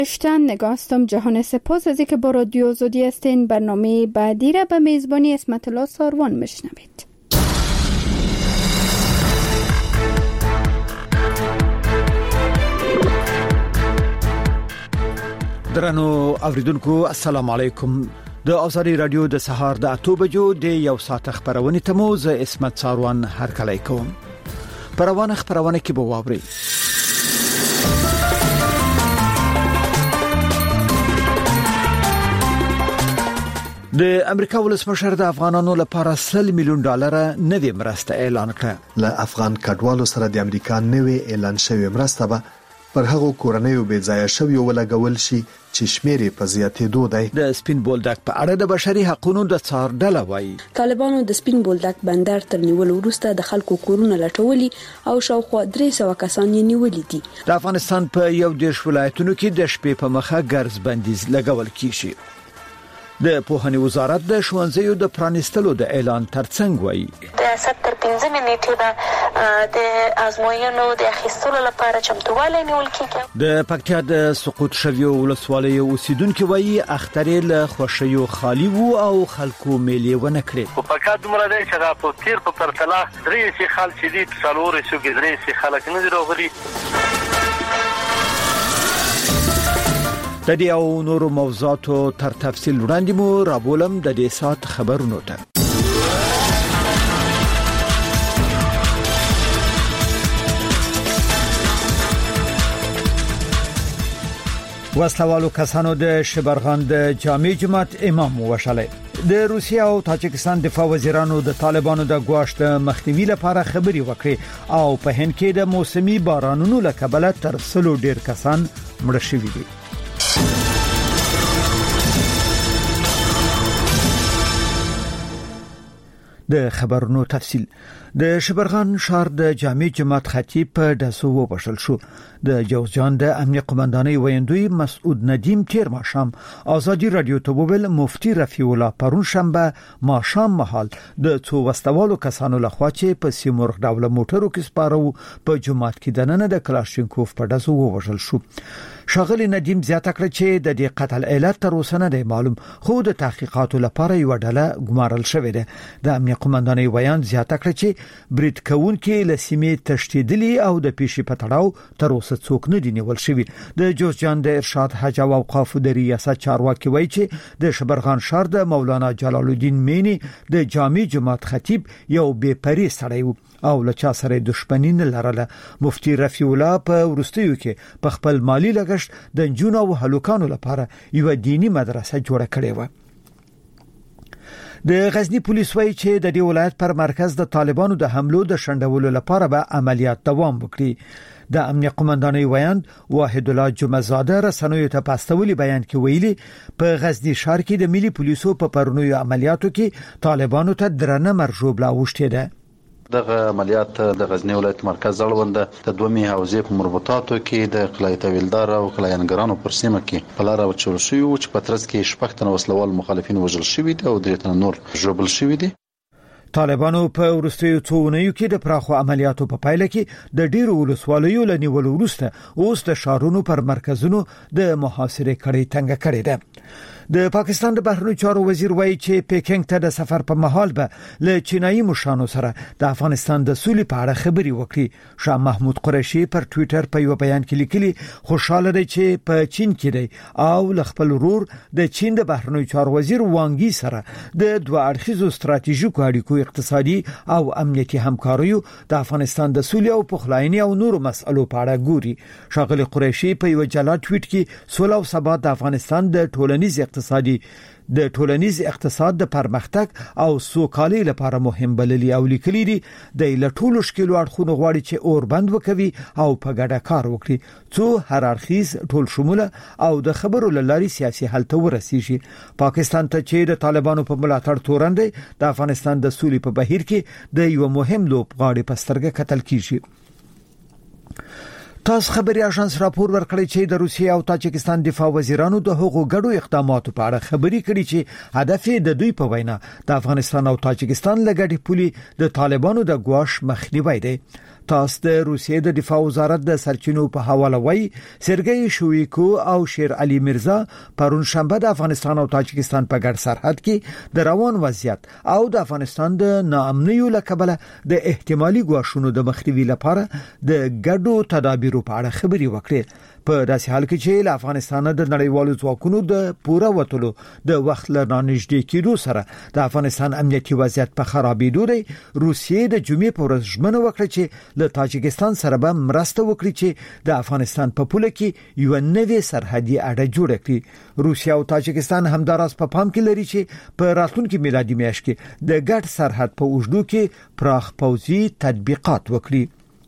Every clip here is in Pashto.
نگاستم جهان سپاس از اینکه با رادیو آزادی هستین. برنامه بعدی را به میزبانی اسمت الله ساروان میشنوید. درنو اوریدونکو السلام علیکم. د آزادی رادیو د سهار د 8 بجو د یو ساعت خبرونه تموز اسمت ساروان هر کله کوم. خبرونه کې به واوري. د امریکا ولسمشر د افغانانو لپاره $100 میلیون نوې مرسته اعلان کړه. له افغان کډوالو سره د امریکا نوې اعلان شوی مرسته به پر هغو کورنیو بې ځایه شوی ولګول شي چې شمیرې په زیاتېدو دی. د سپین بولدک په اړه د بشري حقوقو د څار ډله وایي طالبانو د سپین بولدک بندر تر نیول وروسته د خلکو کورونه لټولي او شاوخوا 300 کسان یې نیولي دي. د افغانستان په یو دیش ولایتونو کې د شپې په مخه ګرځ بندیز لګول کیږي. د پوهنې وزارت د ښوونځیو د پرانیستلو د اعلان ترڅنګ وایي د سپتمبر 15 نیټې به د ازموینو د اخیستلو لپاره چمتووالی نیول کیږي. د پکتیا د سقوط شویو ولسوالۍ اوسیدونکو وایي اخترې له خوشیو خالی وو او خلکو میلې ونه کړې. په پکات دومره دی چې دا په تیر په پرتله درې سي خلک چې دي څلور سي کې درې سي خلک نه دی راغلي. د دې او نورو موضوعاتو تر تفصیل وړاندې مو رابولم د دې سات خبرونو ته. وسلوالو کسانو د شبرغان د جامع جماعت امام وشاله. د روسیا او تاجکستان دفاع وزیرانو د طالبانو د ګواښ د مخنیوي لپاره خبري وکړي او په هند کې د موسمي بارانونو له کبله تر 100 ډیر کسان مړه شوي دي. د خبرونو تفصیل. د شبرغان شهر د جامع جماعت خطیب په دسو وبشل شو. د جوزجان د امنیت قومندانۍ ویندوی مسعود ندیم تیر ماشام آزادی رادیو ته وویل مفتی رفیع الله پرون شنبه ماشام مهال د څو وستوالو کسانو لخوا چې په سیمورغ ډول موټرو کې سپارو په جماعت کې دننه د کلاشینکوف په دسو وبشل شو. شاغلی ندیم زیاته کړ چې د دې قتل علت تر اوسه نه دی معلوم، خو د تحقیقاتو لپاره یو ډله ګمارل شوې ده. د امنیت قومندانۍ ویان زیاته کړ چې برید کوونکي له سیمې تشدیدلی او د پیشي پټړاو تر اوسه څوک نه دی نیول شوی. د جوزجان د ارشاد حج او اوقاف د ریاست چارواکي وایي چې د شبرغان شهر د مولانا جلال الدین مینی د جامع جماعت خطیب یو بې پرې سړی و او له چا سره دښمنی نه لرله. مفتی رفیع الله په ورستیو کې په خپل مالی لګښت د جنونو او هلوکانو لپاره یو دینی مدرسه جوړه کړې و. د غزنی پولیس وایي چې د دې ولایت پر مرکز د طالبانو د حملو د شندولو لپاره به عملیات دوام وکړي. د امنیت قومندانۍ ویاند واحد الله جمعزاده رسنیو ته پاستولي بیان کې ویلي په غزنی ښار کې د ملي پولیسو په پرونیو عملیاتو کې طالبانو ته درنه مرجوب لا وشته ده. دغه عملیات د غزنی ولایت مرکز اړوند د دومي حوزې په مربوطاتو کې د قلعه طویلدار او قلعه‌نګرانو پر سیمه کې په لار او چول شوی او چې په ترڅ کې شپږ تنه وسلوال مخالفین وژل شوی دي او درې تنه نور ژوبل شوی دي. طالبانو په ورستیو څونیو کې د پراخو عملیاتو په پایله کې د ډیرو ولسوالیو لنیول وروسته اوس د شهرونو پر مرکزونو د محاصره کړي تنګ کړي ده. د پاکستان د بهرنیو چارو وزیر وایي چې پیکینګ ته د سفر په مهال به له چینایي مشرانو سره د افغانستان د سولې په اړه خبري وکړي. شاه محمود قریشي پر ټوئیټر په یو بیان کې لیکلي خوشاله دی چې په چین کې دی او ل خپل ورور د چین د بهرنیو چارو وزیر وانګي سره د دوه اړخیزو ستراتیژیکو اړیکو اقتصادي او امنیتي همکاریو د افغانستان د سولې او پخلاینې او نورو مسئلو په اړه ګوري. شاغلی قریشي په یو جلا ټویټ کې سوله او ثبات د افغانستان د ټولنیز اقتصاد د پرمختګ او سوکالۍ لپاره مهم بللي او لیکلي دي د لټولو شکلو اړخونو غواړي چې اوربند وکوي او په ګډه کار وکړي څو هر اړخیز ټول شموله او د خبرو لاري سیاسي حل ته ورسیږي. پاکستان ته چې د طالبانو په ملاتړ تورن دی د افغانستان د سولې په بهیر کې د یو مهم لوبغاړي په سترګه کتل کیږي. تاس خبري اژانس راپور ورکړی چې د روسیا او تاجکستان دفاع وزیرانو د هغو ګډو اقداماتو په اړه خبري کړي چې هدف د دوی په وینا د افغانستان او تاجکستان لګړې پولي د طالبانو د ګواښ مخنیوي دی. تاس د روسیې د دفاع وزارت د سرچینو په حواله وایي سرګئی شویکو او شیر علي مرزا پرون شنبه د افغانستان او تاجکستان په ګډ سرحد کې د روان وضعیت او د افغانستان د ناامنیو لکبله د احتمالي ګواښونو د مخنیوي لپاره د ګډو تدابیرو په اړه خبري وکړي. په داسې حال کې چې له افغانستان د نړیوالو ځواکونو د پوره وټلو د وخت لرانږدې کېدو سره د افغانستان امنیتي وضعیت په خرابېدو دی، روسیې د جمعې په ورځ ژمنه وکړه چې له تاجکستان سره به مرسته وکړي چې د افغانستان په پوله کې یو نوې سرحدي اډه جوړه کړي. روسیا او تاجکستان همداراز په پام کې لري چې په راتلونکي میلادي میاشت کې د ګډ سرحد په اوږدو کې پراخ پوځي تطبیقات وکړي.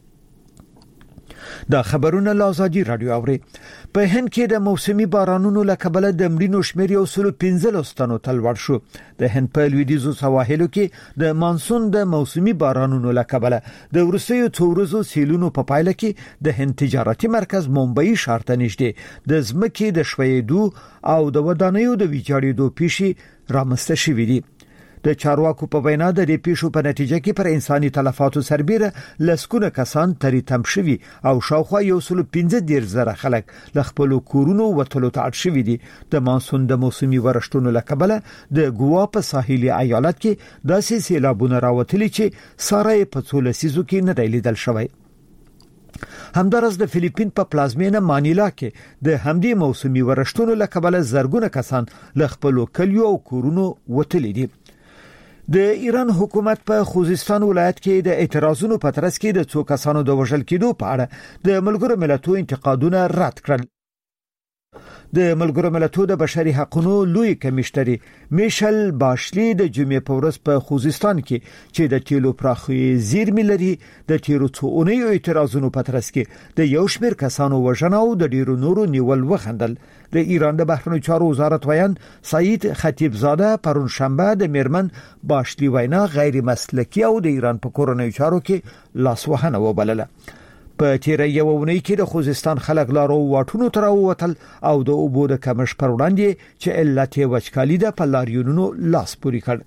دا خبرونه لازادي رادیو اوري. په هند کې د موسمي بارانونو لکبله د مړینو شمېر یو سلو 15 تنو ته لوړ شو. د هند په لویدیځو سواحلو کې د مانسون د موسمي بارانونو لکبله د ورسېو څو ورځو سیلونو په پایله کې د هند تجارتي مرکز ممبئی ښار ته نږدې د ځمکې د شویدو او د ودانیو د ویجاړېدو پیښې رامنځته شوې دي. د چارواکو په وینا د دې پیښو په نتیجه کې پر انساني تلفاتو سربېره لسکونه کسان تریتم شوي او شاوخوا 115,000 خلک له خپل کورونو وټلو ته اړ شوي دي. د مانسون د موسمي ورښتونو لکبله د ګوا په ساحلي ایالت کې داسې سیلابونه راوتلي چې ساره په څو لسیزو کې نه دی لیدل شوی. همدارس د فلیپین په پلازمینه مانیلا کې د همدې موسمي ورښتونو لکبله زرګونه کسان له خپل کلیو او کورونو وټلي دي. د ایران حکومت په خوزستان ولایت کې د اعتراضونو په ترڅ کې د څو کسانو د وژل کېدو په اړه د ملګرو ملتونو انتقادونه رد کړل. د ملګرو ملتونو د بشري حقوقو لوی کمشنري میشل باشلی د جمعې په ورځ په خوزستان کې چې د تیلو پراخي زیرمې لري د تیرو څو اونیو اعتراضونو په ترڅ کې د یو شمېر کسانو وژنه او د ډیرو نورو نیول وخندل. د ایران د بهرنیو چارو وزارت ویان سعید خطیبزاده پرون شنبه د میرمن باشلی وینا غیر مسلکی او د ایران په کورنیو چارو کې لاسوهنه وبلله. په تیر یو ونی کې د خوزستان خلک لارو واټونو تر ووتل او د اوبو د کمش پر وړاندې چې علت وچکالي ده په لاریونونو لاس پوري کړ.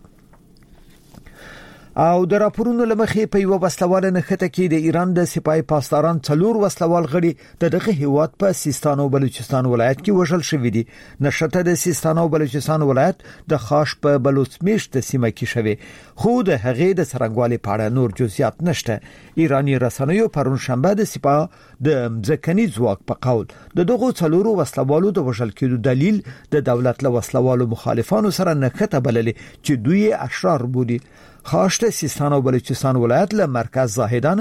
او د راپورونو لمخې په یو وسلواله نخته کې د ایران د سپای پاسداران څلور وسلوال غړي د دغه هیواد په سیستان او بلوچستان ولایت کې وژل شوې دي. نشته د سیستان او بلوچستان ولایت د خاص په بلوچمیشت سیمه کې شوه خو د هغې د څرنګوالي په اړه نور جزئیات نشته. ایرانی رسنیو پرون شنبه د سپا د ځکهني ځواک په قول د دغه څلورو وسلوالو د وژل کېدو دلیل د دولت له وسلوالو مخالفانو سره نخته بللې چې دوی اشرار بودي. خاصه سیستان او بلوچستان ولایت له مرکز زاهدان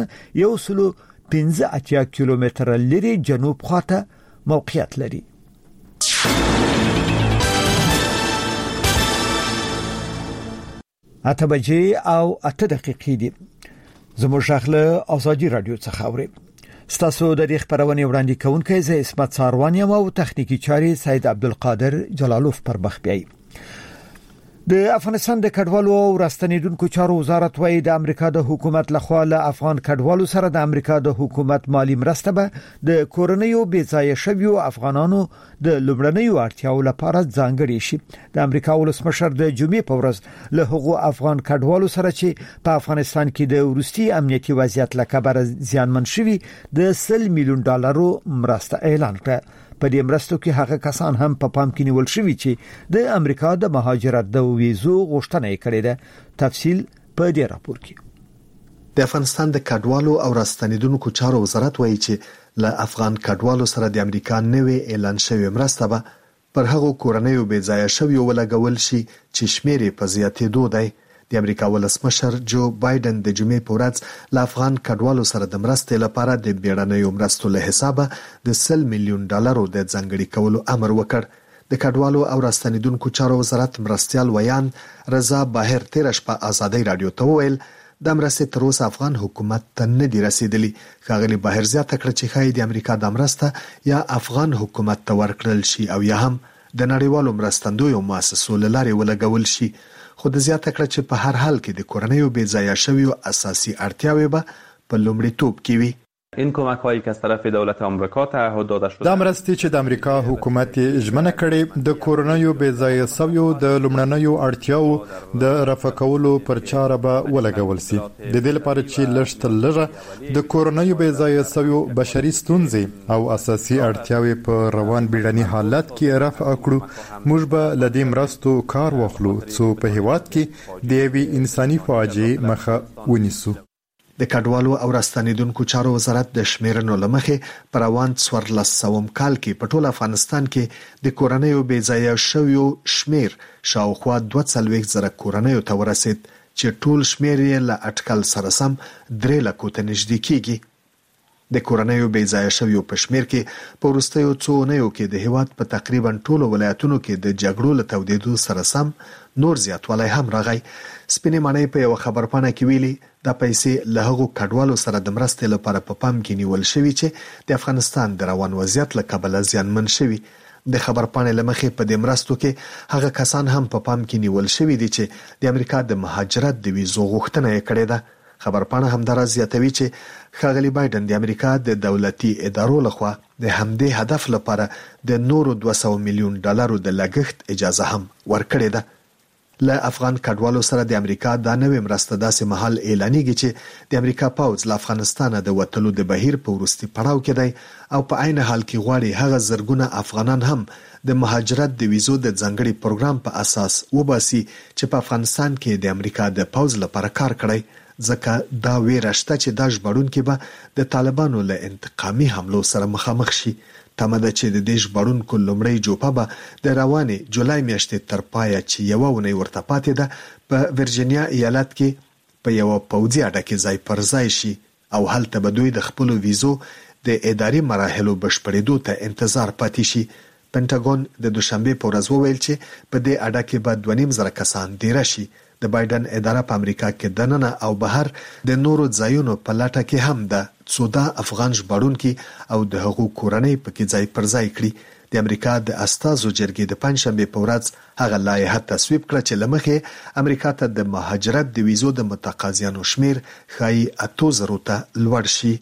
115 کیلومتر لري جنوب خواته موقعیت لري. اته بجې او 8 دقیقې دي. زموږ شغله ازادي رادیو څخه اوري. ستاسو د دې خبرونه وړاندې کوونکی زه اسمت ساروان یم او تخنیکی چاري سید عبدالقادر جلالوف پر مخ بیاي. د افغانستان د کډوالو او راستنیدونکو چارو وزارت وايي د امریکا د حکومت لخوا له افغان کډوالو سره د امریکا د حکومت مالی مرسته به د کورنیو بیځایه شویو افغانانو د لومړنیو اړتیاو لپاره ځانګړي شي. د امریکا ولسمشر د جمعې په ورځ له هغو افغان کډوالو سره چې په افغانستان کې د ورستي امنیتي وضعیت لکبره زیانمن شوي د $100 میلیون مرسته اعلان کړه. په دې مرستو کې هغه کسان هم په پام کې نیول شوي چې د امریکا د مهاجرت د ویزو غوښتنه یې کړې ده. تفصیل په دې راپور کې. د افغانستان د کډوالو او راستنیدونکو چارو وزارت وایي چې له افغان کډوالو سره د امریکا نوې اعلان شوی مرسته به پر هغو کورنیو بې ځایه شویو ولګول شي چې شمېر یې په زیاتېدو دی. د امریکا ولسمشر جو بایدن د جمعې په ورځ له افغان کډوالو سره د مرستې لپاره د بیړنیو مرستو له حسابه د $100 میلیون د ځانګړي کولو امر وکړ. د کډوالو او راستنیدونکو چارو وزارت مرستيال ویان رضا باهر تیر شپه ازادي رادیو ته وویل د مرستې تر اوسه افغان حکومت ته نه دی رسیدلی. ښاغلي باهر زیاته کړه چې خای د امریکا د مرسته یا افغان حکومت ته ورکړل شي او یا هم د نړیوالو مرستندویو مؤسسو له لارې ولګول شي. خو د زیاته کړه چې په هر حال کې د کورنیو بې ځایه شویو اساسي اړتیاوې به په لومړیتوب کې وي. این کمک‌هایی که از طرف دولت آمریکا تعهد داده شده د مرستې چې د امریکا حکومت ژمنه کړې د کورونیو بې ځایه شویو د لومړنیو اړتیاو د رفع کولو پر چاره به ولګول شي. د دې لپاره چې لږ تر لږه د کورونیو بې ځایه شویو بشري ستونزې او اساسي اړتیاوې په روان بیړني حالت کې رفع کړو، موږ به له دې مرستو کار واخلو څو په هیواد کې د یوې انساني فاجعې مخه ونیسو. د کډوالو او راستنیدونکو چارو وزارت د شمیرنو لمخې پر روان 1400 کال کې په ټول افغانستان کې د کورنیو بې ځایه شویو شمیر شاوخوا 240,000 کورنیو ته ورسید چې ټول شمیر یې له اټکل سره سم 3 لکو ته نږدې کیږي. د کورنیو بې ځایه شویو په شمیر کې په وروستیو څو اونیو کې د هیواد په تقریبا ټولو ولایتونو کې د جګړو له تودېدو سره سم نور زیاتوالی هم راغی. سپینې ماڼۍ په یو خبرپاڼه کې ویلي دا پیسې له هغو کډوالو سره د مرستې لپاره په پام کې نیول شوي چې د افغانستان د روان وضعیت له کبله زیانمن شوي. د خبرپاڼې لمخې په دې مرستو کې هغه کسان هم په پام کې نیول شوي دي چې د امریکا د مهاجرت د ویزو غوښتنه یې کړې ده. خبرپاڼه همدارس زیاتوي چې ښاغلي بایدن د امریکا د دولتي ادارو لخوا د همدې هدف لپاره د نورو 200 میلیون ډالرو د لګښت اجازه هم ورکړې ده. له افغان کډوالو سره د امریکا د نوې مرسته داسې مهال اعلانېږي چې د امریکا پوځ له افغانستانه د وتلو د بهیر په وروستي پړاو کې دی او په عین حال کې غواړي هغه زرګونه افغانان هم د مهاجرت د ویزو د ځانګړي پروګرام په اساس وباسي چې په افغانستان کې د امریکا د پوځ لپاره کار کړی، ځکه دا ویره شته چې دا ژغورونکي به د طالبانو له انتقامي حملو سره مخامخ شي. تمه ده چې د دې ژغورونکو لومړۍ جوپه به د روانې جولای میاشتې تر پایه چې یوه اونۍ ورته پاتې ده په ورجینیا ایالت کې په یوه پوځي اډه کې ځای پر ځای شي او هلته به دوی د خپلو ویزو د اداري مراحلو بشپړېدو ته انتظار پاتې شي. پنټاګون د دوشنبه په ورځ وویل چې په دې اډه کې به 2,500 کسان دیره شي. د بایدن اداره په امریکا کې دننه او بهر د نورو ځایونو په لټه کې هم ده څو دا افغان ژغورونکي او د هغو کورنۍ پکې ځای پر ځای کړي. د امریکا د استازو جرګې د پنځشنبه په ورځ هغه لایحه تصویب کړه چې لمخې امریکا ته د مهاجرت د ویزو د متقاضیانو شمیر ښایي 8,000 ته لوړ شي.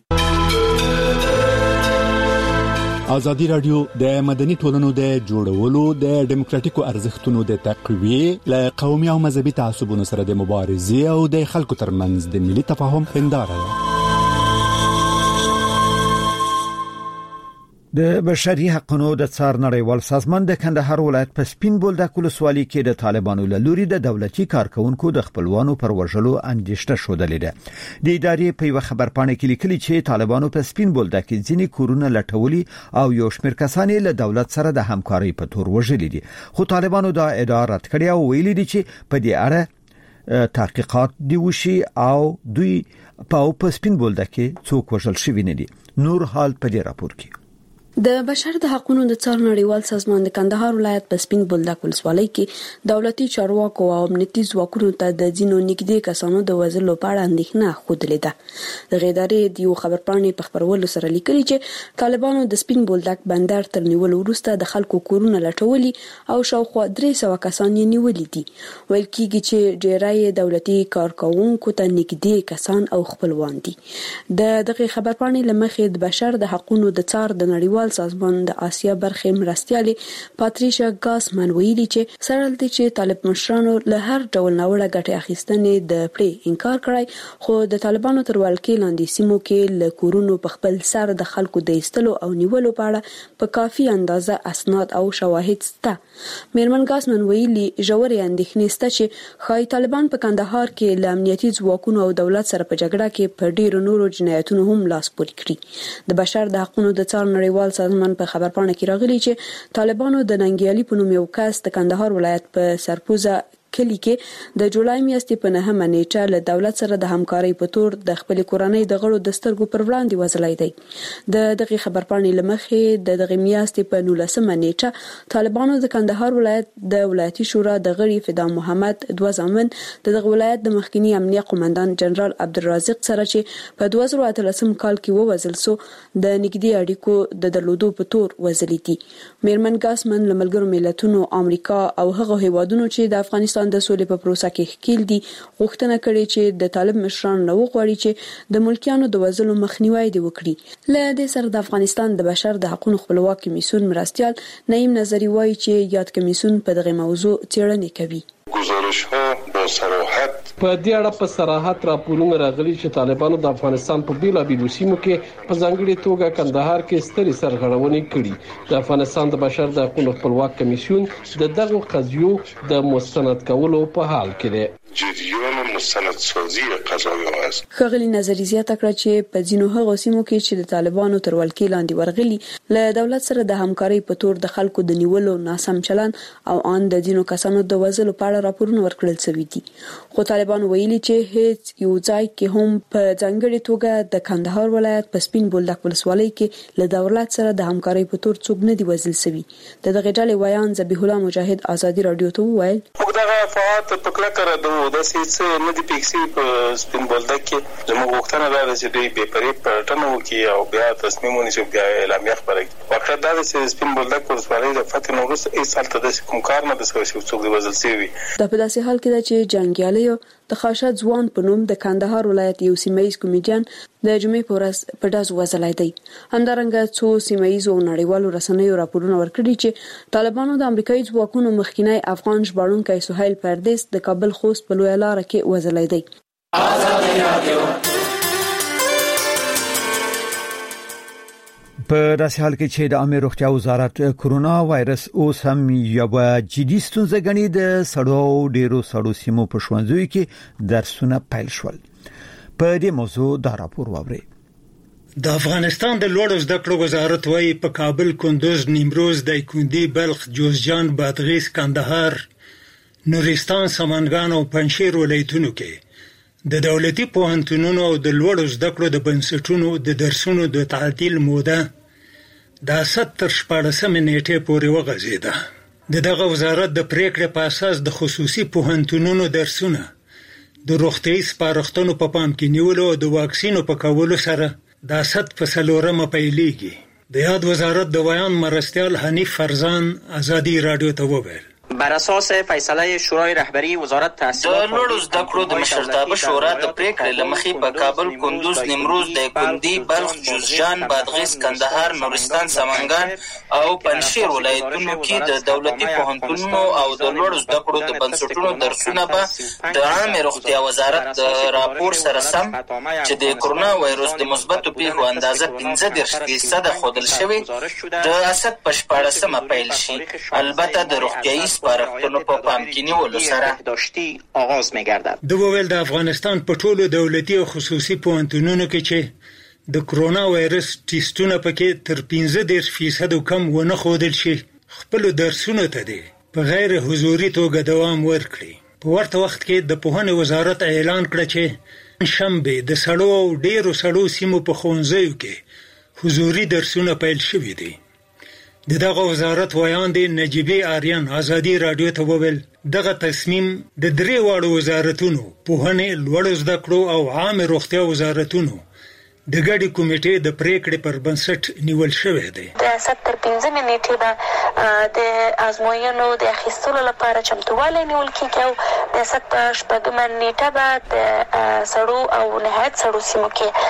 ازادي رادیو د مدني ټولنو د جوړولو د ډیموکراتیکو ارزښتونو د تقویې له قومي او مذهبي تعصبونو سره د مبارزې او د خلکو ترمنځ د ملي تفاهم هنداره ده. د بشري حقوقو د څار نړیوال سازمان د کندهار ولایت په سپین بولدک ولسوالۍ کې د طالبانو له لوري د دولتي کارکونکو د خپلوانو پر وژلو اندېښنه شودلې ده. د ادارې په یو خبرپاڼه کې لیکلي چې طالبانو په سپین بولدک کې ځینې کورونه لټولي او یو شمېر کسان له دولت سره د همکارۍ په تور وژلي دي، خو طالبانو دا ادعا رد کړې او ویلي دي چې په دې اړه تحقیقات دی وشي او دوی په سپین بولدک کې څوک وژل شوی نه دي. نور حال په دې راپور کې د بشر د حقوقو د څار نړیوال سازمان د کندهار ولایت په سپین بولدک ولسوالۍ کې دولتي چارواکو او امنیتي ځواکونو ته د ځینو نږدې کسانو د وژلو په اړه اندېښنه ښودلې ده. د ادارې د یو خبرپاڼې په خبرولو سره لیکلي چې طالبانو د سپین بولدک بندر تر نیولو وروسته د خلکو کورونه لټولي او شاوخوا 300 کسان یې نیولي دي. ویل کېږي چې ډېری دولتي کارکونکو ته نږدې کسان او خپلوان دي. دغه خبرپاڼې لمخې د بشر د حقوقو د څار د نړیوال سازمان د آسیا برخې مرستیالې پاتریشا ګاسمن ویلي چې سره دې چې طالب مشرانو له هر ډول ناوړه ګټې اخیستنې د پړې انکار کړی، خو د طالبانو تر ولکې لاندې سیمو کې له کورونو په خپل سر د خلکو د ایستلو او نیولو په اړه په کافي اندازه اسناد او شواهد شته. میرمن ګاسمن ویلي ژورې اندېښنې شته چې ښایي طالبان په کندهار کې له امنیتي ځواکونو او دولت سره په جګړه کې په ډیرو نورو جنایتونو هم لاس پورې کړي. د بشر د حقوقو د څار نړیوال سازمان په خبرپاڼه کې راغلي چې طالبانو د ننګیالي په نوم یو کس د کندهار ولایت په سرپوزه کلی کې د جولای میاشتې په 9 نیټه له دولت سره د همکارۍ په تور د خپل کورنۍ د غړو د سترګو پر وړاندې وژلای دی. دغه خبرپاڼې لمخې دغه میاشتې په 19 نیټه طالبانو د کندهار ولایت د ولایتي شورا د غړي فدا محمد دوه ځامن دغه ولایت د مخکنی امنیه قومندان جنرال عبدالرازق سره چې په 2013 کال کې ووژل سو د نږدې اړیکو د درلودو په تور وژلې دي. میرمن ګاسمن له ملګرو ملتونو، امریکا او هغه هیوادونو چې د افغانستان سودان د سولې په پروسه کې ښکیل دي غوښتنه کړې چې د طالب مشران نو غواړي چې د ملکیانو د وزلو مخنیوي دی وکړي. له دې سره د افغانستان د بشر د حقوقو خپلواک کمیسیون مرستيال نعیم نظری وایي چې یاد کمیسیون په دغه موضوع څېړنه کوي. گزارش‌ها با صراحت په دې اړه په صراحت راپورونه راغلي چې طالبانو د افغانستان په بیلابیلو سیمو کې په ځانګړي توګه کندهار کې ستري سرغړونې کړي. د افغانستان د بشر د حقوقو خپلواک کمیسیون د دغه قضیو د مستند کولو په حال کې دی. جریان مستندسازی قضایا است. خغلی نظری زیاته کړه چې په ځینو هغو سیمو کې چې د طالبانو تر ولکې لاندې ورغلي له دولت سره د همکارۍ په تور د خلکو د نیولو ناسم چلن او ان د ځینو کسانو د وزلو په اړه راپورونه ورکړل شوي دي. خو طالبانو ویلي چې هیڅ یو ځای کې هم په ځانګړي توګه د کندهار ولایت په سپین بولدک ولسوالۍ کې له دولت سره د همکارۍ په تور څوک نه دی وزل شوی. دغه ډلې ویان ذبیح الله مجاهد ازادي رادیو ته وویل موږ دغه فعالیت په کله کړو د سیس نه دی پیکسي په سپین بولدک کې زموږ وختونه دا چې دوی به پرې پټنو کې او بیا تصمیم ونیسي بیا اعلامیه خبري وخت دا چې سپین بولدک ولسوالۍ د فتح نوروز ای سال ته د کوم کار نه د څوک دی وزل شوی. د په داسې حال کې چې جنگیالیو د خاشد ځوان په نوم د کندهار ولایت یو سیمایي کمیډین د جمعې په ورځ په داس وزلای دی. همدارنګه څو سیمایي او نړیوالو رسنیو راپورونه ورکړي چې طالبانو د امریکایي ځواکونو مخکینی افغان ژباړونکی سهیل پردیس د کابل خوست په لوی لار کې وزلای دی. په داسې حال کې چې د عامه روغتیا وزارت کرونا وایرس اوس هم یو جدي ستونزه غني د ډیرو سیمو په ښوونځیو کې درسونه پیل شول. په دې موضوع دا راپور واوري. د افغانستان د لوړو زده کړو وزارت وايي په کابل، کندوز، نیمروز، دایکندي، بلخ، جوزجان، بادغیس، کندهار، نورستان، سمنګان او پنجشیر ولایتونو کې د دولتي پوهنتونونو او د لوړو زده کړو د بنسټونو د درسونو د تعطیل موده د 14 نیټې پورې وغځیده. دغه وزارت د پریکړې په اساس د خصوصي پوهنتونونو درسونه د روغتیايي سپارښتنو په پام کې نیولو او د واکسینو په کولو سره د 4 پیلېږي. د یاد وزارت د بیان مرستیال حنیف فرزان ازادي رادیو ته وویل بر اساس فیصله شورای رهبری وزارت تحصیلات د لوړو زده کړو د مشرتابه شورا د پریکړې لمخې په کابل، کندوز، نیمروز، دایکندي، بلخ، جوزجان، بادغیس، کندهار، نورستان، سمنګان او پنجشیر ولایتونو کې د دولتي پوهنتونونو او د لوړو زده کړو د بنسټونو درسونه به د عامه روغتیا وزارت د راپور سره سم چې د کرونا وایرس د مثبتو پیښو اندازه 15% ښودل شوی د اسد په 14 پیل شي. البته د روغتیايي سپارښتنو په پام کې نیولو سره داشتي آغاز می‌گردد. د وویل د افغانستان په ټولو دولتي او خصوصي پوهنتونونو کې چې د کرونا وایرس ټیسټونه پکې تر 15% کم ونه ښودل شي خپل درسونه ته دي په غیر حضوري توګه دوام ورکړي. په ورته وخت کې د پوهنې وزارت اعلان کړ چې شنبه د ډیرو سیمو په ښوونځیو کې حضوري درسونه پیل شوي دي. دغه وزارت ویان دی نجیبی آریان ازادي رادیو ته وویل دغه تصمیم د 3 واړو وزارتونو پوهنې، لوړو زده کړو او عامه روغتیا وزارتونو د ګډي کمیټې د پریکړې پر بنسټ نیول شوی دی. د 15 نیټې به د ازموینو د اخیستلو لپاره چمتووالی نیول کیږي او د 16 نیټه به د سړو او نهایت سړو سیمو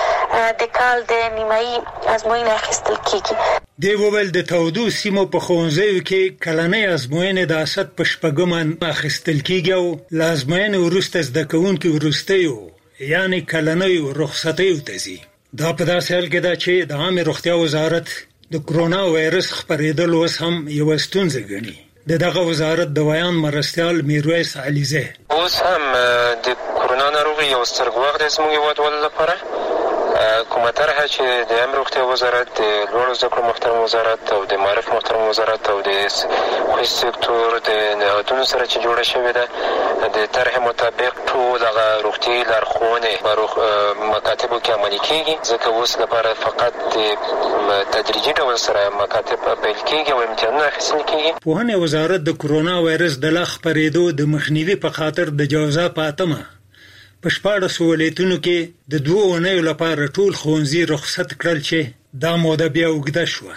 کې د کال د نیمایي ازموینې اخیستل کیږي. دی وویل د تودو سیمو په ښوونځیو کې کلنۍ ازموینې د اسد په 14 اخیستل کیږي او لازمینې وروسته زده کوونکي وروستیو یعنی کلنۍ رخصتیو ته ځي. دا په داسې حال کې ده چې د عامه روغتیا وزارت د کرونا وایرس خپرېدل اوس هم یو ستونزه ګڼي. دغه وزارت د بیان مرستیال میرویس علیزه اوس هم د کرونا ناروغي یو ستر ګواښ د زموږ هیواد لپاره کومه طرحه چې د امر روغتیا وزارت، د لوړو زده کړو محترم وزارت او د معرف محترم وزارت او د خصوصي سکتور د نهادونو سره چې جوړه شوې ده د طرح مطابق ټول هغه روغتیايي لارښوونې په مکاتبو کې عملي کیږي. ځکه اوس لپاره فقط د تدریجي ډول سره مکاتب پیل کیږي او امتحانونه اخیستل کیږي. پوهنې وزارت د کرونا وایرس د لا خپرېدو د مخنیوي په خاطر د جوزا په 8 په 14 ولایتونو کې د 2 اونیو لپاره ټول ښوونځي رخصت کړل چې دا موده بیا اوږده شوه.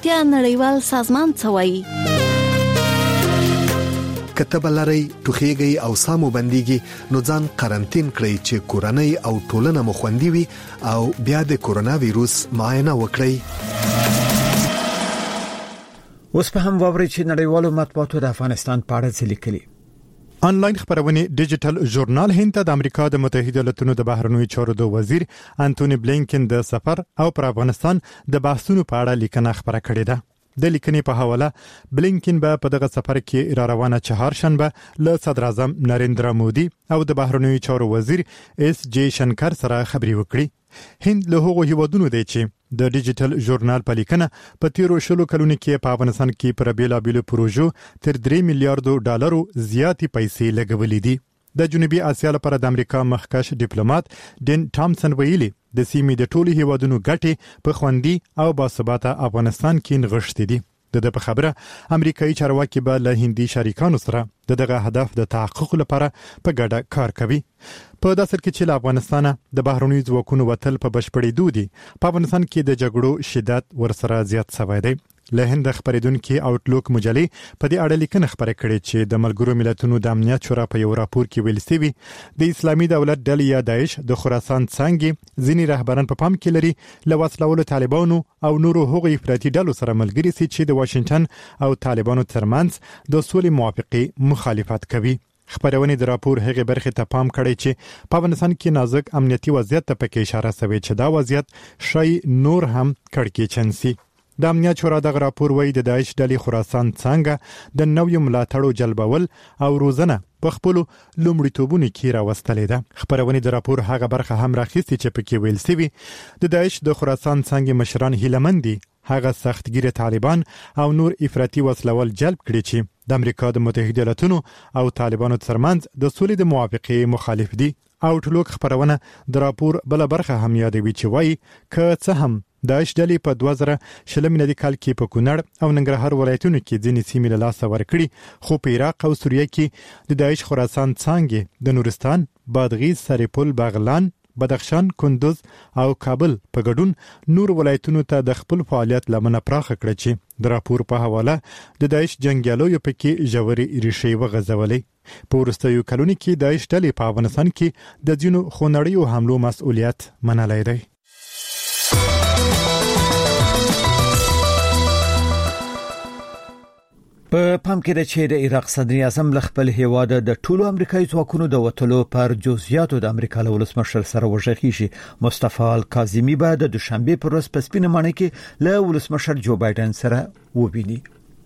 روغتیا نړیوال سازمان څه وایي؟ کتب لري ټوخیږي او سامو بنديږي نو ځان قرنټین کړئ چې کورنۍ او ټولنه مو خوندي وي او بیا د کورونا وایروس معاینه وکړئ. اوس په هم ووري چې نړیوالو مطبوعاتو د افغانستان په اړه څه لیکلي. آنلاین خبرونه ډیجیټل ژورنال هند ته د امریکا د متحده ایالاتونو د بهرنیو چارو د وزیر انټونی بلینکن د سفر او پر افغانستان د بحثونو په اړه لیکنه خبره کړې ده. د لیکنې په حواله بلینکن به په دغه سفر کې را روانه چهارشنبه له صدر اعظم نریندرا مودي او د بهرنیو چارو وزیر اس جی شنکر سره خبري وکړي. هند له هغو هیوادونو دی چې د ډیجیټل ژورنال په لیکنه په تیرو شلو کلونو کې په افغانستان کې پر بیلابیلو پروژو تر 3 میلیارډ ډالرو زیاتې پیسې لګولې دي. د جنوبي اسیا لپاره د امریکا مخکښ ډیپلوماټ ډین ټامسن ویلي د سیمې د ټولو هیوادونو ګټې په خوندي او باثباته افغانستان کې نغښتې دي. د خبره امریکایي چارواکي به له هندي شریکانو سره دغه هدف د تحقق لپاره په ګډه کار کوي. په داسې کې چې له افغانستان د بهرنیو ځواکونو وتل په بشپړېدو دي، په افغانستان کې د جګړو شدت ورسره زیات شوی دی. له هند خبرېدونکو آوټلوک مجلې په دې اړه لیکنه خبره کړې چې د ملګرو ملتونو د امنیت شورا په یو راپور کې ویل شوی د اسلامي دولت ډلې یا داعش د خراسان څنګه ځینی رهبران په پام کې لري له وسلوالو طالبانو او نورو هغو افراطي ډلو سره ملګري سي چې د واشنگټن او طالبانو ترمنځ د سولې موافقه مخالفت کوي. خبرونه د راپور هغه برخه ته پام کړی چې په افغانستان کې نازک امنیتي وضعیت ته پکې اشاره شوی چې دا وضعیت شای نور هم کړکېچن سي. د امنیت شورا دغه راپور وایي د داعش ډلې خراسان څنګه د نویو ملاتړو جلبول او روزنه په خپل لومړیتوبونو کې راوستلې ده. خبرونه د راپور هغه برخه هم راخیستي چې پکې ویل شوی د داعش د خراسان څنګه مشران هیلمندي هغه سختګیر طالبان او نور افراطي وسلوال جلب کړي چې د امریکا د متحده ایالاتونو او طالبانو ترمنځ د سولې د موافقه مخالف دي. آوټلوک خبرونه د راپور بل برخه هم یادوي چې وایي که څه هم داعش ډلې په 2000 میلادي کال کې په کونړ او ننګرهار ولایتونو کې ځینې سیمې له لاسه ورکړي، خو په عراق او سوریه کې د داعش خراسان څنګه د نورستان، بادغیس، سرپل، بغلان، بدخشان، کندوز او کابل په ګډون نور ولایتونو ته د خپل فعالیت لمنه پراخه کړ چې د راپور په حواله د داعش جنگیالو په کې ژورې ریښې وغځولې. په وروستیو کلونو کې داعش ډلې په افغانستان کې د ځینو خونړیو حملو مسؤلیت منلی دی. په پام کې ده چې د عراق صدر اعظم ل خپل هیواد د ټولو امریکایي ځواکونو د وټلو پر جزئیاتو د امریکا له ولسمشر سره وژغي شي. مصطفی الکاظمی به د دوشنبه پر ورځ په سپینه مانه کې له ولسمشر جو بایدن سره وویني.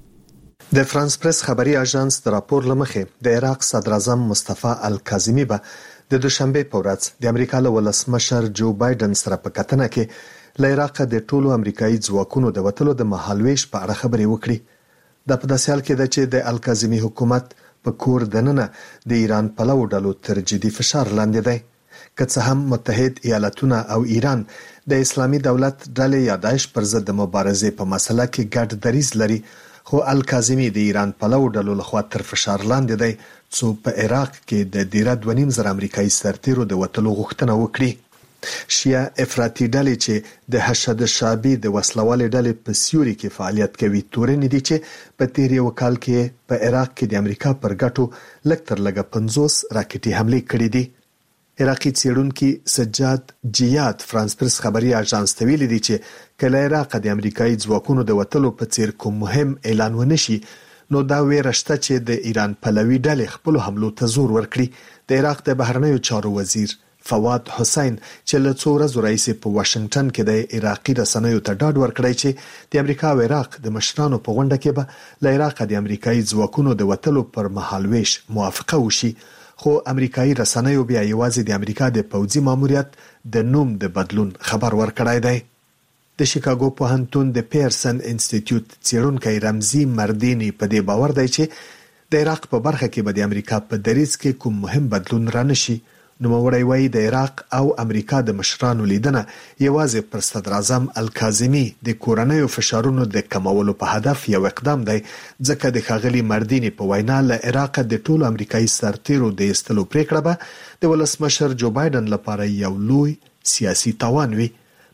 د فرانس پریس خبري اژانس د راپور لمخې د عراق صدر اعظم مصطفی الکاظمی به د دوشنبه په ورځ د امریکا له ولسمشر جو بایدن سره په کتنه کې له عراق د ټولو امریکایي ځواکونو د وټلو د مهالويش په اړه خبري وکړي. د په داسې حال کې ده چې د الکاظمی حکومت په کور دننه د ایران پلو ډلو تر جدي فشار لاندې دی. که څه هم متحد ایالاتونه او ایران د اسلامي دولت ډلې یا داعش پر ضد د مبارزې په مسله کې ګډ دریځ لري، خو الکاظمی د ایران پلو ډلو لخوا تر فشار لاندې دی څو په عراق کې د 2.5 امریکایي سرتیرو د وټلو غوښتنه وکړي. شیعه افراطي ډلې چې د حشد شعبي د وسلوالې ډلې په سیوري کې فعالیت کوي تورن دي چې په تیر یو کال کې په عراق کې د امریکا پر ګټو لکتر لګه 50 راکټي حمله کړې دي. عراقي څېړونکي سجاد جیاد فرانس پریس خبري اژانس ته ویلي دي چې کله عراق د امریکایي ځواکونو د وټلو په څیر کوم مهم اعلان ونشي نو دا ویرشته چې د ایران پلوي ډلې خپل حملو ته زور ورکړي. د عراق د بهرنیو چارو وزیر فواد حسین چې له څو ورځې راځي په واشنگټن کې د عراقي رسنیو ته ډاډ ورکړی چې د امریکا او عراق د مشرانو په غونډه کې به له عراق د امریکایي ځواکونو د وټلو پر مهالويش موافقه وشي، خو امریکایي رسنیو بیا یوازې د امریکا د پوځي ماموریت د نوم د بدلون خبر ورکړی دی. د شیکاګو پوهنتون د پیرسن انسټیټیوټ څېړونکی رمزي مردینی په دې باور دی چې د عراق په برخه کې به د امریکا په دریځ کې کوم مهم بدلون رانشي. نوموړی وایي د عراق او امریکا د مشرانو لیدنه یوازې پر صدر اعظم الکاظمی د کورنیو فشارونو د کمولو په هدف یو اقدام دی، ځکه د ښاغلي مردینی په وینا له عراق د ټولو امریکایي سرتیرو د ایستلو پریکړه به د ولسمشر جو بایدن لپاره یو لوی سیاسي تاوان وي.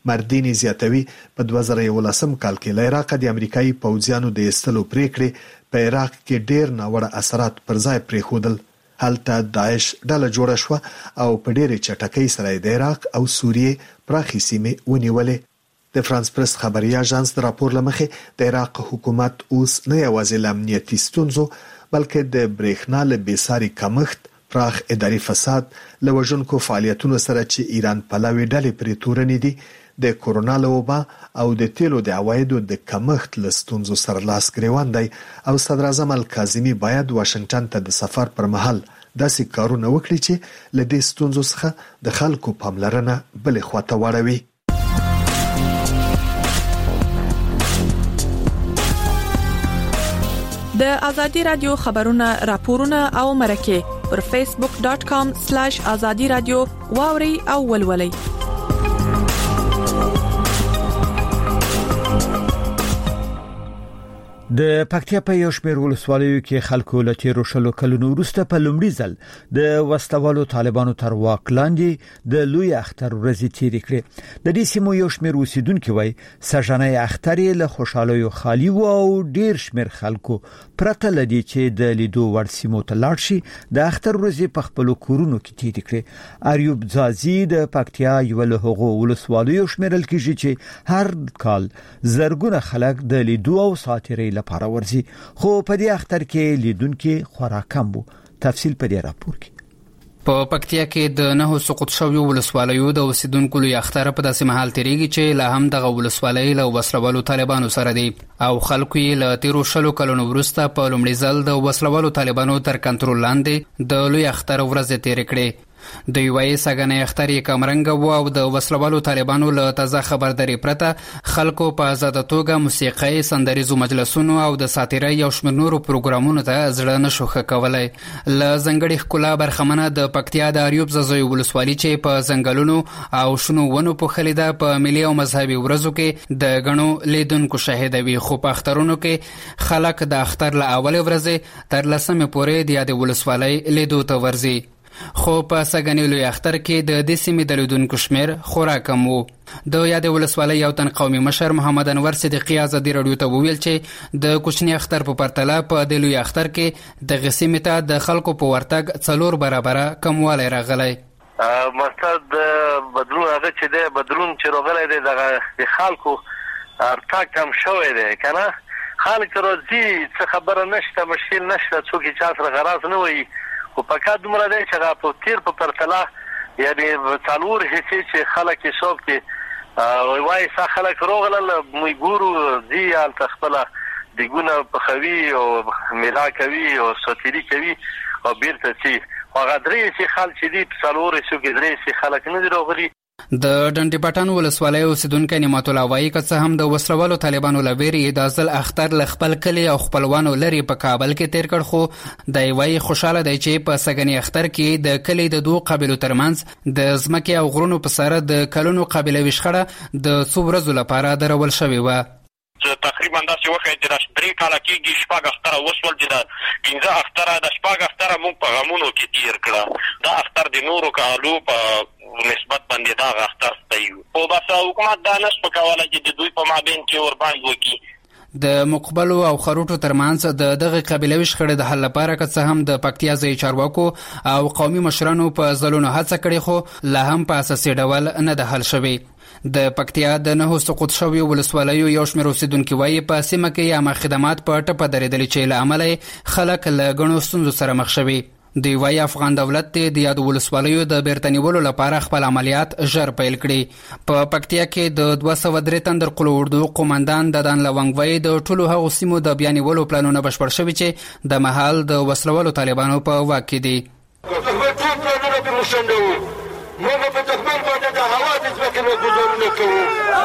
مردینی زیاتوي په 2011 کال کې له عراق د امریکایي پوځیانو د ایستلو پریکړې په عراق کې ډېر ناوړه اثرات پر ځای پرېښودل. هلته داعش ډله جوړه شو او په ډېرې چټکۍ سره د عراق او سوریې پراخې سیمې ونیولې. د فرانس پرس خبري اژانس د راپور لمخې د عراق حکومت اوس نه یوازې له امنیتي ستونزو بلکې د برېښنا له بېساري کمښت، پراخ اداري فساد، له وژونکو فعالیتونو سره چې ایران پلوي ډلې پرې تورنې دي، د کورونا له وبا او د تیلو د عوایدو د کمښت له ستونزو سره لاس ګریوان دی او صدر اعظم الکاظمي باید واشنگټن ته د سفر پر مهال داسې کارونه وکړي چې له دې ستونزو څخه د خلکو پاملرنه بلې خواته واړوي. د ازادي رادیو خبرونه راپورونه او مرکه پر facebook.com/azadi radio واوري او ولولي. د پکتیا په یو شمېر ولسوالیو کې خلکو له تیرو شلو کلونو وروسته په لومړي ځل د وسلوالو طالبانو تر واک لاندې د لوی اختر ورځې تیرې کړې. د دې سیمو یو شمېر اوسیدونکو وایي سژنې اختر له خوشالیو خالی و او ډیر شمېر خلکو پرته لدی چې د لیدو ور سیمو ته لاړ شي د اختر ورځې په خپل کورونو کې تیرې کړې. ایوب ځازی د پکتیا یو له هغو ولسوالیو شمېرل کېږي چې هر کال زرګونه خلک د لیدو او ساتیرې لپاره ورزي، خو په دې اختر کې لیدونکو خورا کم وو. تفصیل په دې راپور کې. په پکتیا کې د 9 سقوط شویو ولسوالیو د اوسیدونکو لوی اختر په داسې محل تیریږي چې لا هم دغه ولسوالۍ له وسلوالو طالبانو سره دي او خلکو یې له تیرو شلو کلونو وروسته په لومړي ځل د وسلوالو طالبانو تر کنټرول لاندې د لوی اختر ورځ تیرې کړې. د یوې سګنې اختر یې کمرنګ وو او د وسلوالو طالبانو له تازه خبرداري پرته خلکو په آزاده توګه موسیقي، سندریزو مجلسونو او د ساتیرۍ یو شمېر نورو پروګرامونو ته زړه نشو ښه کولی. له ځنګړې ښکلا برخمنه د پکتیا د اریوب ځاځی ولسوالي چې په ځنګلونو او شنو ونو پوښلې ده په ملي او مذهبي ورځو کې د غنو لیدونکو شاهدوي، خو په اخترونو کې خلک د اختر له اول ورځې تر 10مې پورې د یادې ولسوالۍ لیدو ته ورځي. خو په سګنې لوی اختر کې د دې سیمې د لیدونکو شمېر خورا کم وو. د یادې ولسوالۍ یو تن قومي مشر محمد انور صدیقي ازادي رادیو ته وویل چې د کوچني اختر په پرتله په د لوی اختر کې د غسیمې ته د خلکو په ورتګ 4 برابره کموالی راغلی. مقصد بدلون هغه چې د بدلون چې راغلی دی د خلکو ارتګ کم شوی دی کنه. خلک راځي څه خبره نشته، مشکل نشته، څوک چا سره غراض نه وي، خو پکې دومره دی چې هغه په تیر په پرتله یعنی 4 حصې چې خلک حساب کې وایي څه خلک روغلل موږ ګورو دي هلته خپله دګونه پخوي او میله کوي او ساتیري کوي او بیرته ځي. خو هغه 3 حصې خلک چې دي په 4 حصو کې 3 حصې خلک نه دي راغلي. د ډنډي پټان ولسوالۍ اوسیدونکو نعمت الله وایي که څه هم د وسلوالو طالبانو لویری د ځل اختر ل خپل کلی او خپلوانو لري په کابل کې تیر کړ، خو د وایي خوشاله دی چې په سګنی اختر کې د کلی د دوه قبیلو ترمنځ د ځمکې او غرونو په سره د کلونو قبیلوي شخړه د څو ورځو لپاره درول شوې و. تقریبا داسې وخت چې د 3 کال کېږي 6 اختر وسول چې د 15 اختر د 6 اختر موږ په غمونو کې تیر کړه. دا اختر د نورو کالو په نسبت باندې دا اختر ستایو، او بس حکومت دا نشو کولای چې د دوی په مابین کې ور باندې وکړي. د مقبلو او خروټو ترمنځ د دغه قبیلوي شخړې د حل لپاره که څه هم د پکتیا ځای چارواکو او قومي مشرانو په ځلونو هڅه کړې، خو لا هم په اساسي ډول نه ده حل شوی. د پکتیا د 9 سقوط شویو ولسوالیو یو شمېر اوسیدونکو وایي په سیمه کې عامه خدمات په ټپه درېدلې چې له امله خلک له ګڼو ستونزو سره مخ شوي. دی وایي افغان دولت د یادو ولسوالیو د بیرته نیولو لپاره خپل عملیات ژر پیل کړي. په پکتیا کې د 203 تندر قلو اردو قومندان ددان لونګ وایي د ټولو هغو سیمو د بیا نیولو پلانونه بشپړ شوي چې د مهال د وسلوالو طالبانو په واک کې دي. موږ په تخمین باندې د هوا د ځمکې نه ګزارونه کوو.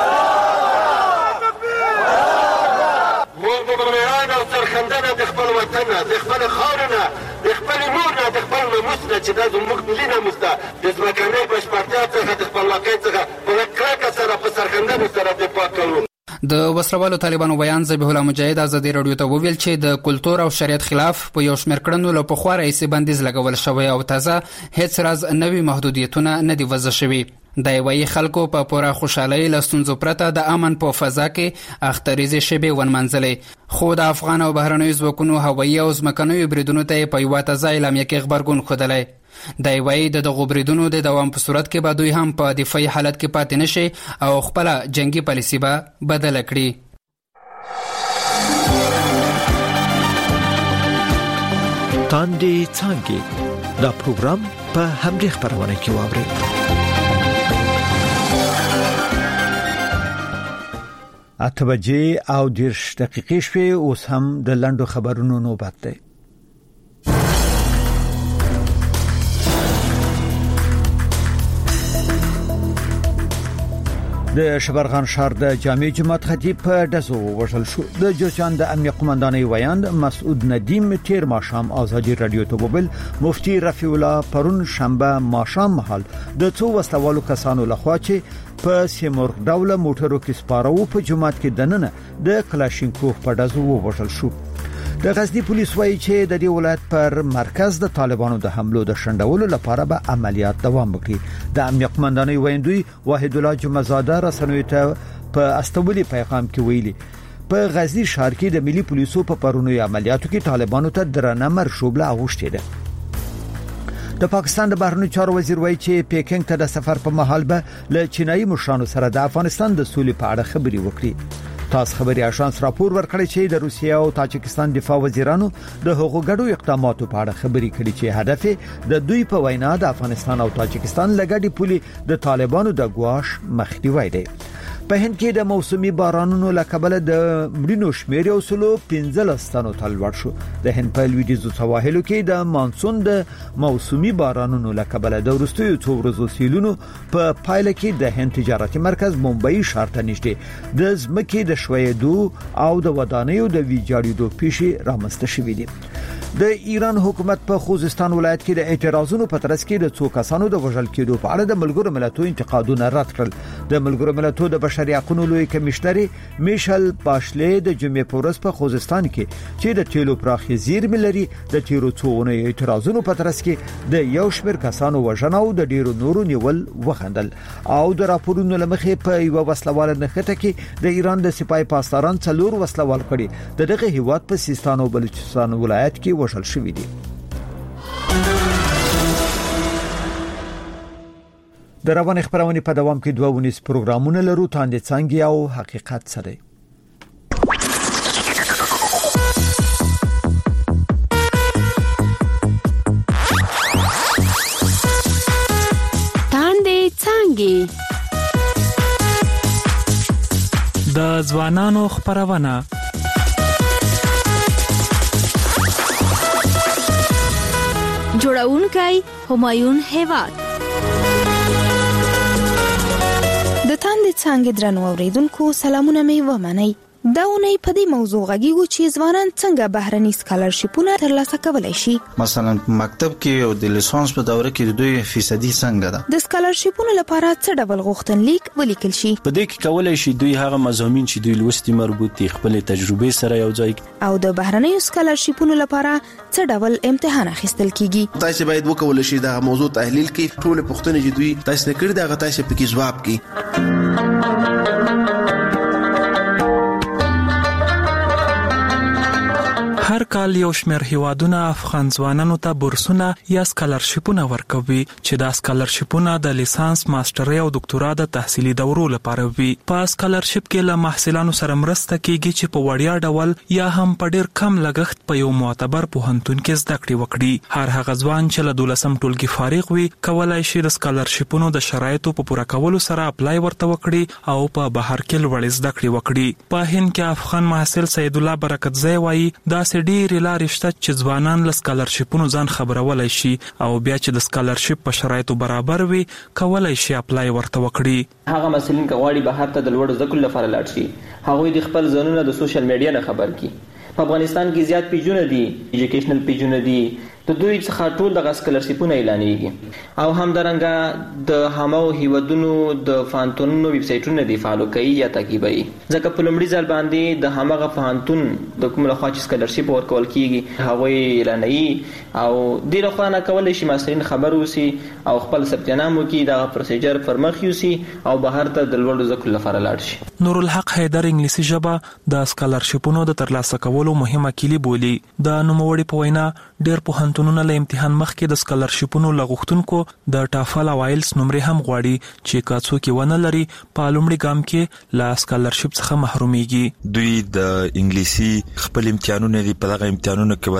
موږ په میړانه او سرښندنه د خپل وطن نه، د خپل خاورې نه، د خپل مور نه، د خپل ناموس نه چې دا زموږ ملي ناموس ده، د ځمکنۍ بشپړتیا څخه د خپلواکۍ څخه په کلکه سره په سرښندنې سره دفاع کوو. د وسلوالو طالبانو بیان ذبیح الله مجاهد ازادي رادیو ته وویل چې د کلتور او شریعت خلاف په یو شمېر کړنو له پخوا راهیسې بندیز لګول شوی او تازه هیڅ راز نوي محدودیتونه نه دي وضع شوي. د وایي خلکو په پوره خوشحالۍ له ستونزو پرته د امن په فضا کې اختریزې شیبې ونمنځلې، خو د افغان او بهرنیو ځواکونو هوایي او ځمکنیو بریدونو ته په یوه تازه اعلامیه کې غبرګون ښودلی. د وایي د دغو بریدونو د دوام په صورت کې به دوی هم په دفاعي حالت کې پاتې نشي او خپله جنگي پالیسي به بدله کړي. تاندې څانګې دا پروګرام په همدې خپرونه کې واورئ. 8 بجې او 10 دقیقې شوې، اوس هم د لندو خبرونو نوبت دی. د شبرغان ښار د جامع جماعت خطیب په ډزو وژل شو. د جوزجان د امنیه قومندانۍ ویاند مسعود ندیم تیر ماښام ازادي رادیو ته وویل مفتی رفیع الله پرون شنبه ماښام مهال د څو وسلوالو کسانو لخوا چې په سیمور ډوله موټرو کې سپارو په جماعت کې دننه د کلاشینکوف په ډزو وژل شو. د غزنی پولیس وایي چې د دې ولایت پر مرکز د طالبانو د حملو د شندولو لپاره به عملیات دوام وکړي. د امنیه قومندانۍ ویاندوی واحد الله جمعزاده رسنیو ته په استولي پیغام کې ویلي په غزنی ښار کې د ملي پولیسو په پرونی عملیاتو کې طالبانو ته درنه مرشوبله اغوښتې ده. د پاکستان د بهرنیو چارو وزیر وایي چې پیکینګ ته د سفر په مهال به له چینایي مشرانو سره د افغانستان د سولې په اړه خبرې وکړي. تاسو خبري اژانس راپور ورکړی چې د روسیې او تاجکستان دفاع وزیرانو د هغو ګډو اقداماتو په اړه خبرې کړي چې هدف د دوی په وینا د افغانستان او تاجکستان لګړي پولي د طالبانو د ګواښ مخنیوي دی. په هند کې د موسمي بارانونو لکبل د مړینو شمېر یو سلو 15 تنو ته لوړ شو. د هند په لویدیځو سواحلو کې د مانسون د موسمي بارانونو لکبل د وروستیو څو ورځو سیلونو په پایله کې د هند تجارتي مرکز ممبئی ښار ته نږدې د ځمکې د شویدو او د ودانیو د ویجاړېدو پیښې رامنځته شوې دي. د ایران حکومت په خوزستان ولایت کې د اعتراضونو په ترڅ کې د څو کسانو د وژل کېدو په اړه د ملګرو ملتونو انتقادونه رد کړل. د ملګرو ملتونو د بشري حقوقو لوی کمشنر میشل باشلې د جمعې په ورځ په خوزستان کې چې د تیلو پراخي زیرمې لري د تیرو څوونه اعتراضونو په ترڅ کې د یو شمېر کسانو وژنه او د ډیرو نورو نیول وخندل او د راپورونو لمخې په یو وسلواله نخته کې د ایران د سپای پاسداران څلور وسلوال کړي دغه هیواد په سیستان او بلوچستان ولایت کې وشل شوې دي. د رواني خبرونه په دوام کې 2 ونیس پروګرامونه لرو تاندې څنګه او حقیقت سره. تاندې څنګه د ځوانانو خبرونه جوړونکي همایون هیواد. د تاندې څنګه درنو اوریدونکو سلامونه مې ومنئ. دا ونې په دې موضوع غږیږو چې ځوانان څنګه بهرني سکالرشیپونه ترلاسه کولای شي. مثلا مکتب کې او د لیسانس په دوره کې 2% څنګه ده. د سکالرشیپونو لپاره څه ډول غوښتنلیک ولیکل شي. په دې کې کولای شي دوی هغه مضامین چې دوی لوستي مربوط دي خپل تجربې سره یو ځای او د بهرني سکالرشیپونو لپاره څه ډول امتحان اخیستل کیږي. تاسو باید وکولای شي دا موضوع تحلیل کړئ، ټول پوښتنې چې دوی تاسو کړې دا تاسو په کې جواب کړئ. هر کال یو شمېر هیوادونه افغان ځوانانو ته بورسونه یا سکالرشیپونه ورکوي چې دا سکالرشیپونه د لیسانس، ماسترۍ او دکتورا د تحصیلي دورو لپاره وي. په سکالرشیپ کې له محصلانو سره مرسته کیږي چې په وړیا ډول یا هم په ډیر کم لګښت په یو معتبر پوهنتون کې زده کړې وکړي. هر هغه ځوان چې له 12م ټولګي فارغ وي کولای شي د سکالرشیپونو د شرایطو په پوره کولو سره اپلای ورته وکړي او په بهر کې لوړ زده کړې وکړي. په هند کې افغان محصل سید الله برکتزی وایي دا ډېر لارې شته چې ځوانان له سکالرشیپونو ځان خبرولای شي او بیا چې د سکالرشیپ په شرایطو برابر وي کولای شي اپلای ورته وکړي. هغه مسلین کغواړي بهر ته د لوړ زده کړو لپاره لاړ شي، هغوی د خپل ځانونه د سوشل میډیا نه خبر کړي. په افغانستان کې زیات پیجونه دي، ایجوکیشنل پیجونه دي، د دوی څخه ټول د سکالرشیپونه اعلانېږي او همدارنګه د هغو هیوادونو د پوهنتونونو ویب سایټونه دي فالو کوي یا تعقیبوي، ځکه په لومړي ځل باندې د هغه پوهنتون د کوم لخوا چې سکالرشیپ ورکول کیږي هغوی اعلانوي او دې لخوا نه کولی شي محصلین خبر اوسي او خپل ثبت نام وکړي، دغه پروسیجر پر مخ یوسي او بهر ته د لوړو زده کړو لپاره لاړ شي. نورالحق حیدر انګلیسي ژبه د سکالرشیپونو د ترلاسه کولو مهمه کلی بولي. د نوموړي په وینا ډېر پوهنتونونه له امتحان مخکې د سکالرشیپونو لغوښتونکو د ټافل او آیلتس نمرې هم غواړي چې که څوک یې ونه لري په لومړي ګام کې له سکالرشیپ څخه محرومیږي. دوی د انګلیسي خپل امتحانونه دي، په دغه امتحانونو کې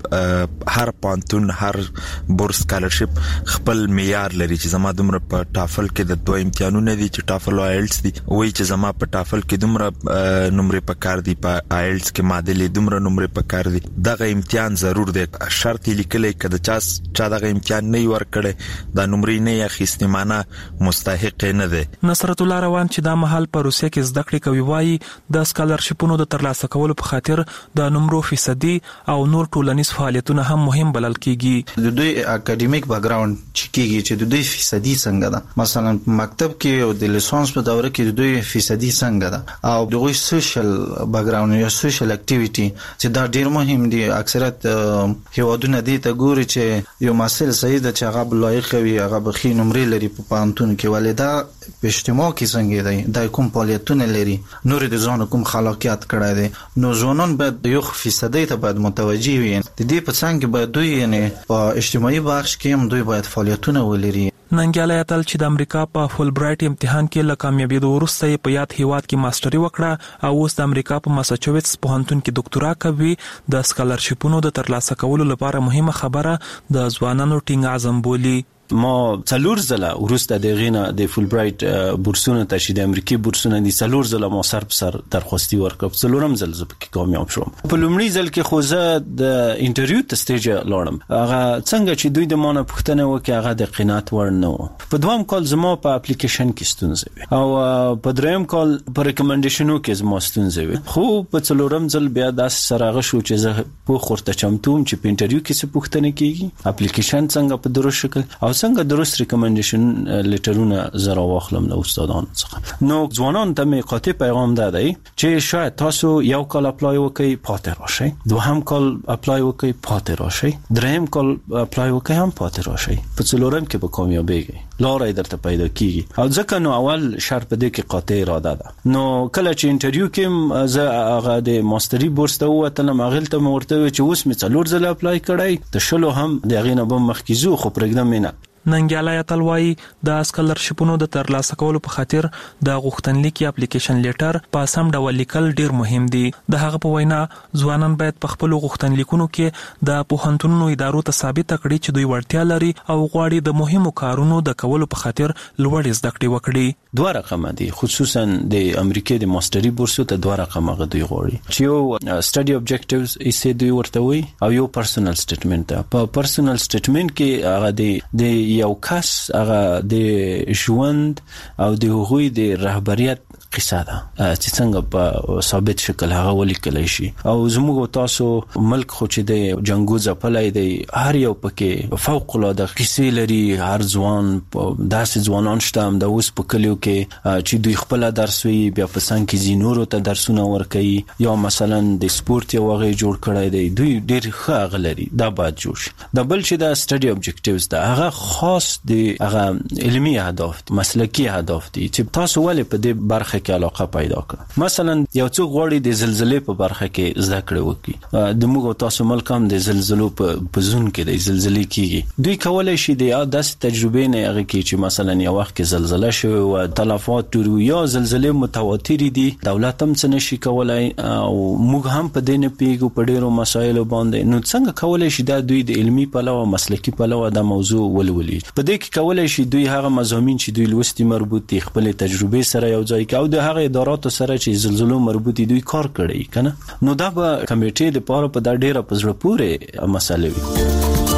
به هر پوهنتون هر بورس سکالرشیپ خپل معیار لري چې زما دومره په ټافل کې د دوه امتحانونه دي چې ټافل او آیلتس دي، وایي چې زما په ټافل کې دومره نمرې پکار دي، په آیلتس کې معادلې دومره نمرې پکار دي. دغه امتحان ضرور دی، شرط لیکلی کده چا دغه امتحان نه ورکړي دا نمرې نه اخیستې معنی مستحق نه دی. نصرت الله روان چې دا مهال په روسیه کې زده کړې کوي وایي د سکالرشیپونو د ترلاسه کولو په خاطر د نمرو فیصدي او نور ټولنیز فعالیتونه هم مهم بلل کیږي. د دوی اکیډمیک بیک ګراوند چې کیږي چې د دوی فیصدي څنګه ده، مثلا مکتب کې او د لیسانس په دوره کې د دوی فیصدي څنګه ده او دغه سوشل بیک ګراوند یا سوشل اکټیویټي چې دا ډیر مهم دي. اکثریت هیوادونه دې ته ګوري چې یو محصل صحیح ده چې هغه لایق وي، هغه بخي نمرې لري په پوهنتون کې، ولې دا په اجتماع کې څنګه دی، دا کوم فعالیتونه لري، نور د ځان کوم خلاقیت کړی دی. نو ځوانان باید یو فیصدي ته باید متوجي وي. د دې په څنګه باید دوی یعنی په اجتماعي بخش کې هم دوی باید فعالیتونه ولري. ننګیالی اتل چې د امریکا په فول برایټ امتحان کې له کامیابیدو وروسته په یاد هیواد کې ماستري وکړه او اوس د امریکا په ماساچوټس پوهنتون کې ډاکټورا کوي. د سکالرشیپونو د ترلاسه کولو لپاره مهمه خبره د ځوانانو ټینګ عزم بولي. ما څلور ځله ورسته د غینا د فول برایټ بورسونه ته چې د امریکای بورسونه دي څلور ځله ما سر په سر درخواستي ورکړم، څلورم ځل زه پکې کامیاب شوم. په لومړي ځل کې خو زه د انټرویو ته سټیج لاړم، هغه څنګه چې دوی د مانه پوښتنه وکړه هغه د قناعت وړ نه و. په دویم کال زما په اپلیکیشن کې ستونزه وي او په دریم کال په ریکمنډیشنو کې زما ستونزه وي، خو په څلورم ځل بیا داس سره غشو چې زه په خورته چمتوم چې په انټرویو کې څه پوښتنه کیږي، اپلیکیشن څنګه په درست شکل او څنګه درست ریکمنډیشن لیټرونه زرا واخلم له استادانو څخه. نو ځوانان ته می قاطع پیغام ده چې شاید تاسو یو کال اپلای وکړئ پاتې راشئ، دوهم کال اپلای وکړئ پاتې راشئ، دریم کال اپلای وکړئ هم پاتې راشئ، په څلورم کې به کامیابیږئ، لارې درته پیدا کیږي. او ځکه نو اول شرط په دې کې قاطع اراده ده. نو کله چې انټرویو کې زه هغه د ماستري بورس ته ووتلم، هغه ته ورته چې اوس می څلور ځله اپلای کړی، د شلو هم د غینه به مخکې زو خو پرګدم نه. ننګیالی اتل وایي د سکالرشیپونو د ترلاسه کولو په خاطر د غوښتنلیک یا اپلیکیشن لیټر په سم ډول لیکل ډیر مهم دي. د هغه په وینا ځوانان باید په خپل غوښتنلیکونو کې د پوهنتونونو ادارو ته ثابت کړي چې دوی وړتیا لري او غواړي د مهمو کارونو د کولو په خاطر لوړ زده کړې وکړي. دوه رقمه دي، خصوصا د امریکای د ماستري بورسو ته دوه رقمه غوډي غوړي چې یو سټډي اوبجیکټیوز یې دوی ورته وي او یو پرسونل سټیټمنټ ده. په پرسونل سټیټمنټ کې هغه د یو کس هغه د ژوند او د هغوی د رهبریت قصه ده چې څنګه په ثابت شکل هغه ولیکل شي. او زموږ تاسو ملک خو چې د جنگو ځپلای دی، هر یو پکې فوق العاده قصې لري، هر ځوان داسې ځوانان شته هم د اوس په کلیو کې چې دوی خپل درس وی بیا په سان کې زینورو ته درسونه ورکوي، یا مثلا د سپورت یو هغه جوړ کړی دی، دوی ډیر ښه غلري، دا باید جوړ شي. د بل چې د سټډي اوبجیکټیوز ده هغه خاص د هغه علمي اهداف دي، مسلکی اهداف دي چې تاسو ولې په دې برخه کې علاقه پیدا کړئ. مثلا یو څوک غواړي د زلزلې په برخه کې زده کړې وکړي، د موږ تاسو ملک هم د زلزلو په زون کې د زلزلې کیږي، دوی کولای شي د داسې تجربې نه هغه کې چې مثلا یو وخت کې زلزلہ شوه او تلفات ټول یا زلزلې متواتر دي، دولت هم څه نشي کولای او موږ هم په دې نه پیګو په ډیرو مسایلو باندې. نو څنګه کولای شي دا دوی د علمي پلوه مسلکی پلوه د موضوع ولولي؟ په دې کې کولای شي دوی هغه مضامین چې دوی لوستي مربوط دي خپل تجربه سره یو ځای کې او د هغه اداراتو سره چې زلزلو مربوط دي دوی کار کړی کنه. نو دا به کمیټې د پاره په دا ډیره پزړه پورې مسالې وي.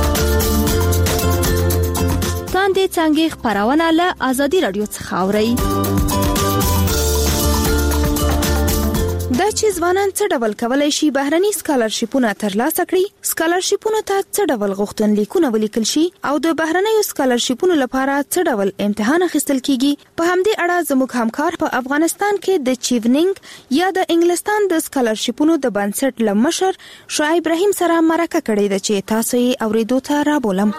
تاندې څنګه خبرونه له آزادي رادیو څخه اوري. د چې ځوانان څه ډول کولای شي بهرني سکالرشیپونه ترلاسه کړي، سکالرشیپونه ته څه ډول غوښتنلیکونه ولیکل شي او د بهرنیو سکالرشیپونو لپاره څه ډول امتحان اخیستل کیږي. په همدې اړه زموږ همکار په افغانستان کې د چیونینګ یا د انګلستان د سکالرشیپونو د بنسټ لمشر شعیب رحیم سره مرکه کړې ده چې تاسو یې اوریدو ته رابولم.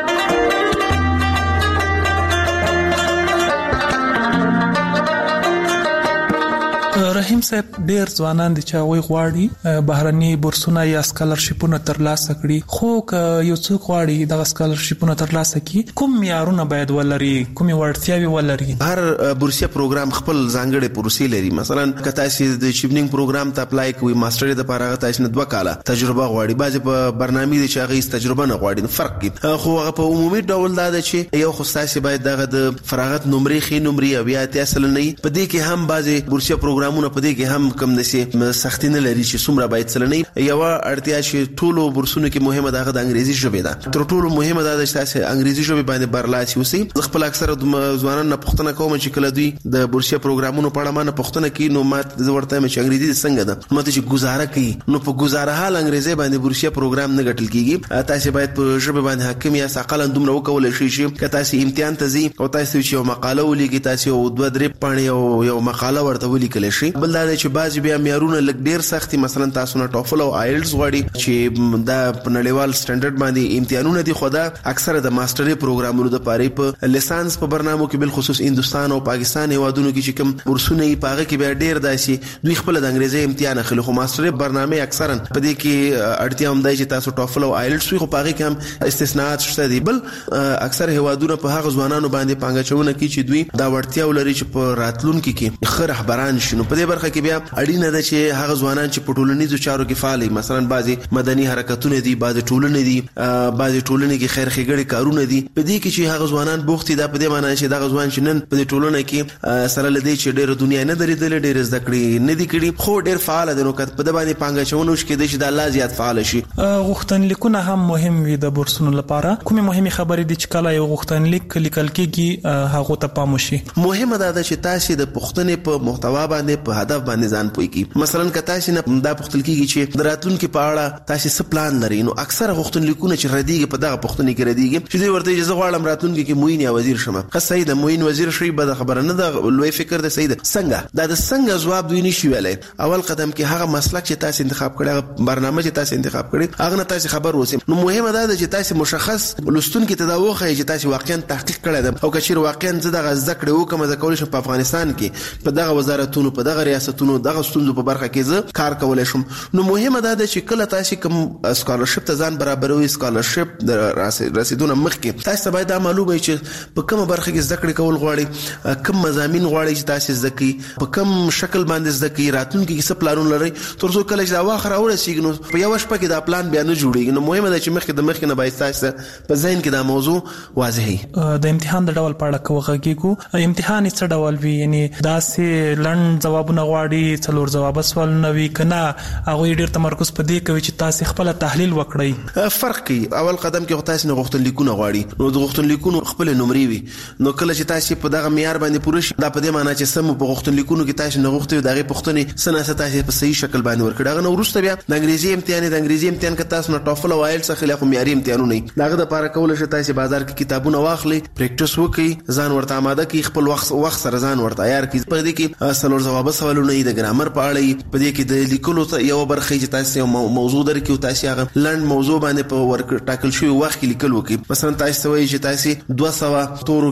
رحیم صاحب ډیر ځوانان دي چې هغه غواړي بهرني بورسونه یا سکالرشیپونه ترلاسه کړي، خو که یو څوک غواړي د سکالرشیپونه ترلاسه کړي کوم معیارونه باید ولري، کوم وړتیاوې ولري؟ هر بورسیه پروګرام خپل ځانګړي پروسې لري. مثلا که تاسو د چیونینګ پروګرام ته اپلای کوئ، ماستر د لپاره تاسو نه 2 کاله تجربه غواړي، بعضي په برنامه دي چې هغه تجربه نه غواړي، فرق کوي. خو هغه په عمومي ډول دا ده چې یو خصاصي باید دغه د فراغت نمرې خې نمرې بیا ته اصل نه په دې کې هم بعضي بورسیه پروګرامونه په دې کې هم کم نشي سختي نه لري چې څومره باید سلنې. یو اړتیا چې ټولو بورسونو کې مهمه ده د انګریزي ژبه ده. تر ټولو مهمه ده چې تاسو انګریزي ژبه باندې برلاسي اوسئ. خپل اکثره ځوانان نه پوښتنه کوم چې کله دوی د بورسیه پروګرامونو په اړه مانه پوښتنه کوي، نو ماته ورته چې انګریزي څنګه ده، ماته چې گزاره کوي، نو په گزاره حال انګریزي باندې بورسیه پروګرام نه ګټل کیږي. تاسو باید په ژبه باندې حاکم یا ساقل دومره وکول شي چې تاسو امتحان ته ځي او تاسو چې یو مقاله ولیکي، تاسو 2-3 پاڼې یو مقاله ورته ولیکل شي. بل دا چې بعضی بیا معیارونه لږ ډیر سختي، مثلا تاسو نه ټوفل او آیلټس غواړي چې دا په نړیوال سټانډرډ باندې امتحانونه دي، خو دا اکثره د ماستري پروګرامونو د پاره په لیسانس په برنامو کې بل خصوص هندستان او پاکستان هیوادونو کې چې کوم ورسونه یې پاغه کې بیا ډیر داسي دوی خپل د انګریزي امتحان اخلي، خو ماستري برنامه اکثرا په دې کې اړتیا هم دی چې تاسو ټوفل او آیلټس خو پاغه کې هم استثناءات شته دي. بل اکثر هیوادونو په هغه ځوانانو باندې پانګه چونه کوي چې دوی دا ورتیا ولري چې په راتلونکو کې خره رهبران شي. په دې برخه کې بیا اړینه ده چې هغه ځوانان چې په ټولنیزو چارو کې فعال دي، مثلا بعضي مدني حرکتونه دي، بعضي ټولنې دي، بعضي ټولنې کې خیر ښېګړې کارونه دي، په دې کې چې هغه ځوانان بوخت دي. دا په دې معنی چې دا ځوان چې نن په دې ټولنه کې سره لدی چې ډېر دنیا نه درېدل، ډېر زده کړې نه دي کړي، خو ډېر فعال دي، نو کته په دې باندې پانګه چونه وشي کې د الله زیات فعال شي. غوښتنلیکونه هم مهم وي د بورسونو لپاره. کومه مهمه خبرې دي چې کله یو غوښتنلیک لیکل کېږي هغه ته پام وشي؟ مهمه ده چې تاسو د پوښتنې په محتوا باندې په هدف باندې ځان پوي کی. مثلا که تاسو نه دا پوښتنه کیږي چې دراتونکو په اړه تاسو څه پلان لرئ، نو اکثره غوښتنلیکونه چې ردیږي په دغه پوښتنه کې ردیږي چې دوی ورته اجازه غواړم راتلونکو کې موین یا وزیر شمه. خاصه د موین وزیر شي به خبره نه ده، لوی فکر ده. سید څنګه دا د څنګه جواب دوی نشي ویلای. اول قدم کې هغه مسلک چې تاسو انتخاب کړی، برنامه چې تاسو انتخاب کړی، هغه نه تاسو خبر اوسئ. نو مهمه ده چې تاسو مشخص لستونکو ته دا وخی چې تاسو واقعا تحقیق کړی ده، او کچیر واقعا زده ذکر وکم د کول شم په افغانستان کې په دغه وزارتونو په دغه ریاستونو دغه ستونزو په برخه کې زه کار کولای شم. نو مهمه ده چې کله تاسو کوم سکالرشپ ته ځان برابروي، سکالرشپ د رسیدونه مخکې تاسو باید دا معلومه چې په کومه برخه کې زده کړې کول غواړي، کوم مضامین غواړي چې تاسو زده کړئ، په کوم شکل باندې زده کړئ، راتلونکي کې څه پلانونه لرئ، تر څو کله چې دا واخره ورسیږي نو په یو شپه کې دا پلان بیا نه جوړیږي. نو مهمه ده چې مخکې نه باید تاسو په ذهن کې دا موضوع واضح وي. د امتحان د ډول په اړه کوغږیږو، امتحان څه ډول وي؟ یعنی دا سه لړن جوابونه غواړي، څلور جواب سوال نه وي کنه هغه ډیر تمرکز په دې کوي چې تاسو خپل تحلیل وکړئ؟ فرق کوي. اول قدم کې تاسو نه غوښتنلیکونه غواړي، نو د غوښتنلیکونو خپل نمرې وي، نو کله چې تاسو په دغه معیار باندې پوره شي، دا په دې معنی چې سم په غوښتنلیکونو کې تاسو نه غوښتي دغه پوښتنې سناسه تاسو په صحیح شکل باندې ورکړئ. هغه نو ورسته بیا د انګریزي امتحان کې تاسو نه ټوفل او آیلټس څخه خو معیاري امتحانونه نه، داغه د لپاره کول شي تاسو بازار کې کتابونه واخلئ، پریکټیس وکړئ، ځان ورته آماده کړئ، خپل وخت سره ځان ورته تیار کړئ. په دې کې څلور جواب سوالونه د ګرامر په اړه، په دې کې د لیکلو یو برخه چې تاسو یو موضوع درکې او تاسو هغه لړن موضوع باندې په ورک ټاکل شوی وخت کې لیکل وکړئ. مثلا تاسو وایي چې تاسو 200 تورو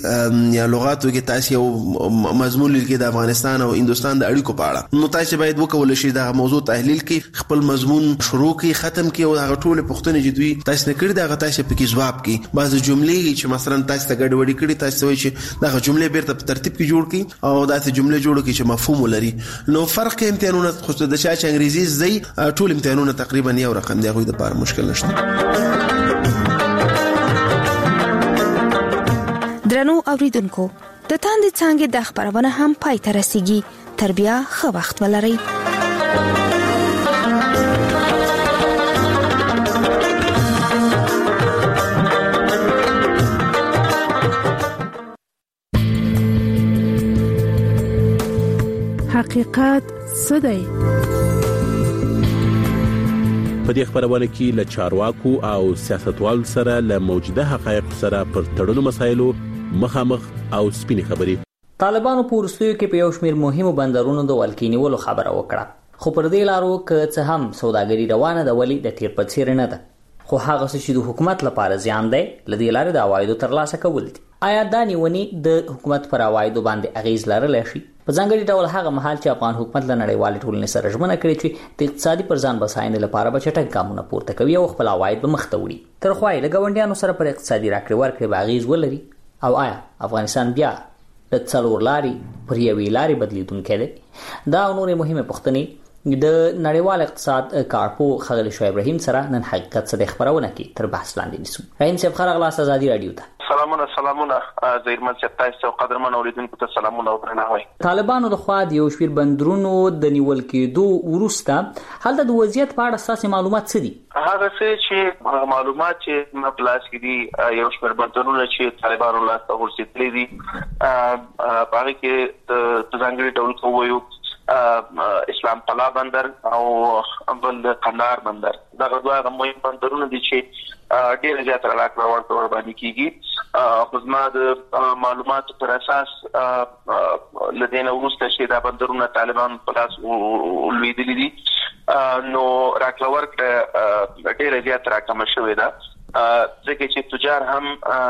کې یا لغاتو کې تاسو یو مضمون لیکئ د افغانستان او هندستان د اړیکو په اړه، نو تاسو باید وکول شي دا موضوع تحلیل کړئ، خپل مضمون شروع کړئ، ختم کړئ، او هغه ټول پوښتنې چې دوی تاسو نه کړې دا تاسو په کې جواب کړئ. بعض جملې چې مثلا تاسو ته ګډوډي کړي، تاسو وایي چې دا جملې بیرته په ترتیب کې جوړ کړئ او دا جملې جوړ کړئ چې مفهوم ولري. نو فرق کې امتحانونه خو د شاشه انګریزي زی ټول امتحانونه تقریبا یو رقم دی، غوې د لپاره مشکل نشته. درنو اوریدونکو، د تاندې څنګه د خبرونه هم پای ته رسیږي. تر بیا ښه وخت ولرئ. حقیقت څه دی؟ په دې خبرونه کې له چارواکو او سیاستوالو سره له موجوده حقایق سره پر تړلو مسایلو مخامخ او سپینې خبرې. طالبانو په وروستیو کې په یو شمېر مهمو بندرونو د ولکې نیولو خبره وکړه، خو پر دې لارو که څه هم سوداګري روانه ده ولې د تیر په څیر نه ده. خو هغه څه چې د حکومت لپاره زیان دی لدې لارې د عوایدو ترلاسه کول دي. آیا دا نیونې د حکومت پر عوایدو باندې اغیز لرلی شي؟ په ځانګړي ډول هغه مهال چې افغان حکومت له نړیوالې ټولنې سره ژمنه کړې چې د اقتصادي پر ځان بساینې لپاره به چټک ګامونه پورته کوي او خپل عواید به مخ ته وړي. تر خوا یې له ګاونډیانو سره پر اقتصادي راکړې ورکړې به اغیز ولري؟ او آیا افغانستان بیا د څلور لارې پر یوې لارې بدلیدونکی دی؟ دا او نورې مهمې پوښتنې د نړیوال اقتصاد کارپو ښاغلي شعیب ابراهیم سره نن حقیقت څه د خبرونه کې تر بحث لاندې نیسو. رحیم صاحب خیر غلاس آزادي رادیو ته. سلامونه زیرمن صاحب، تاسو قدرمن اوریدونکو ته سلامونه او درناوی. طالبانو د خوا د یو شمېر بندرونو د نیول کېدو وروسته هلته د وضعیت په اړه ستاسو معلومات څه دي؟ هغه څه چې معلومات چې ما پلاس کې دي یو شمېر بندرونه چې طالبانو لاس ته ورسېدلي دي هغه کې د ځانګړي ډول کوو اسلام قلعه بندر او بل قندهار بندر. دا دوه مهم بندرونه دي چې ډېر زیات راکړه ورکړه باندې کیږي. خو زما د معلوماتو پر اساس لدينا وروسته چې دا بندرونه طالبان په لاس ولویدلي دي نو راکړه ورکړه ډېر زیات راکمه شوې ده، ځکه چې تجار هم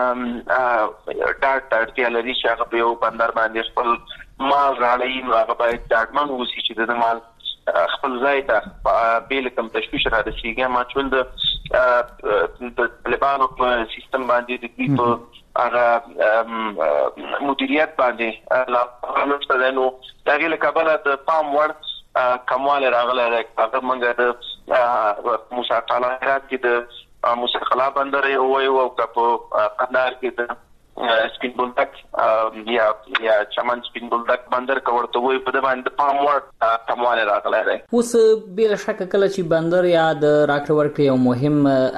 ډاټ اړتیا لري چې هغه په یو بندر باندې خپل مال راړي، نو هغه باید ډاډمن اوسي چې د مال خپل ځای ته بیل کم تشویش را رسیږي. ما چون د طالبانو په سیستم باندې د دې په هغه مدیریت باندې لا نشته، نو دا غیله کابل د پام وړ کمال راغله. هغه موږ د موسی قلعه هرات کې د موسی قلعه بندر او په قندهار کې د سپین بولدک یا چمن سپین بولدک بندر کورته وي په د باندې پام وړ کمال راغلی دی. اوس بل شک کله چې بندر یا د راکړه ورکړې یو مهم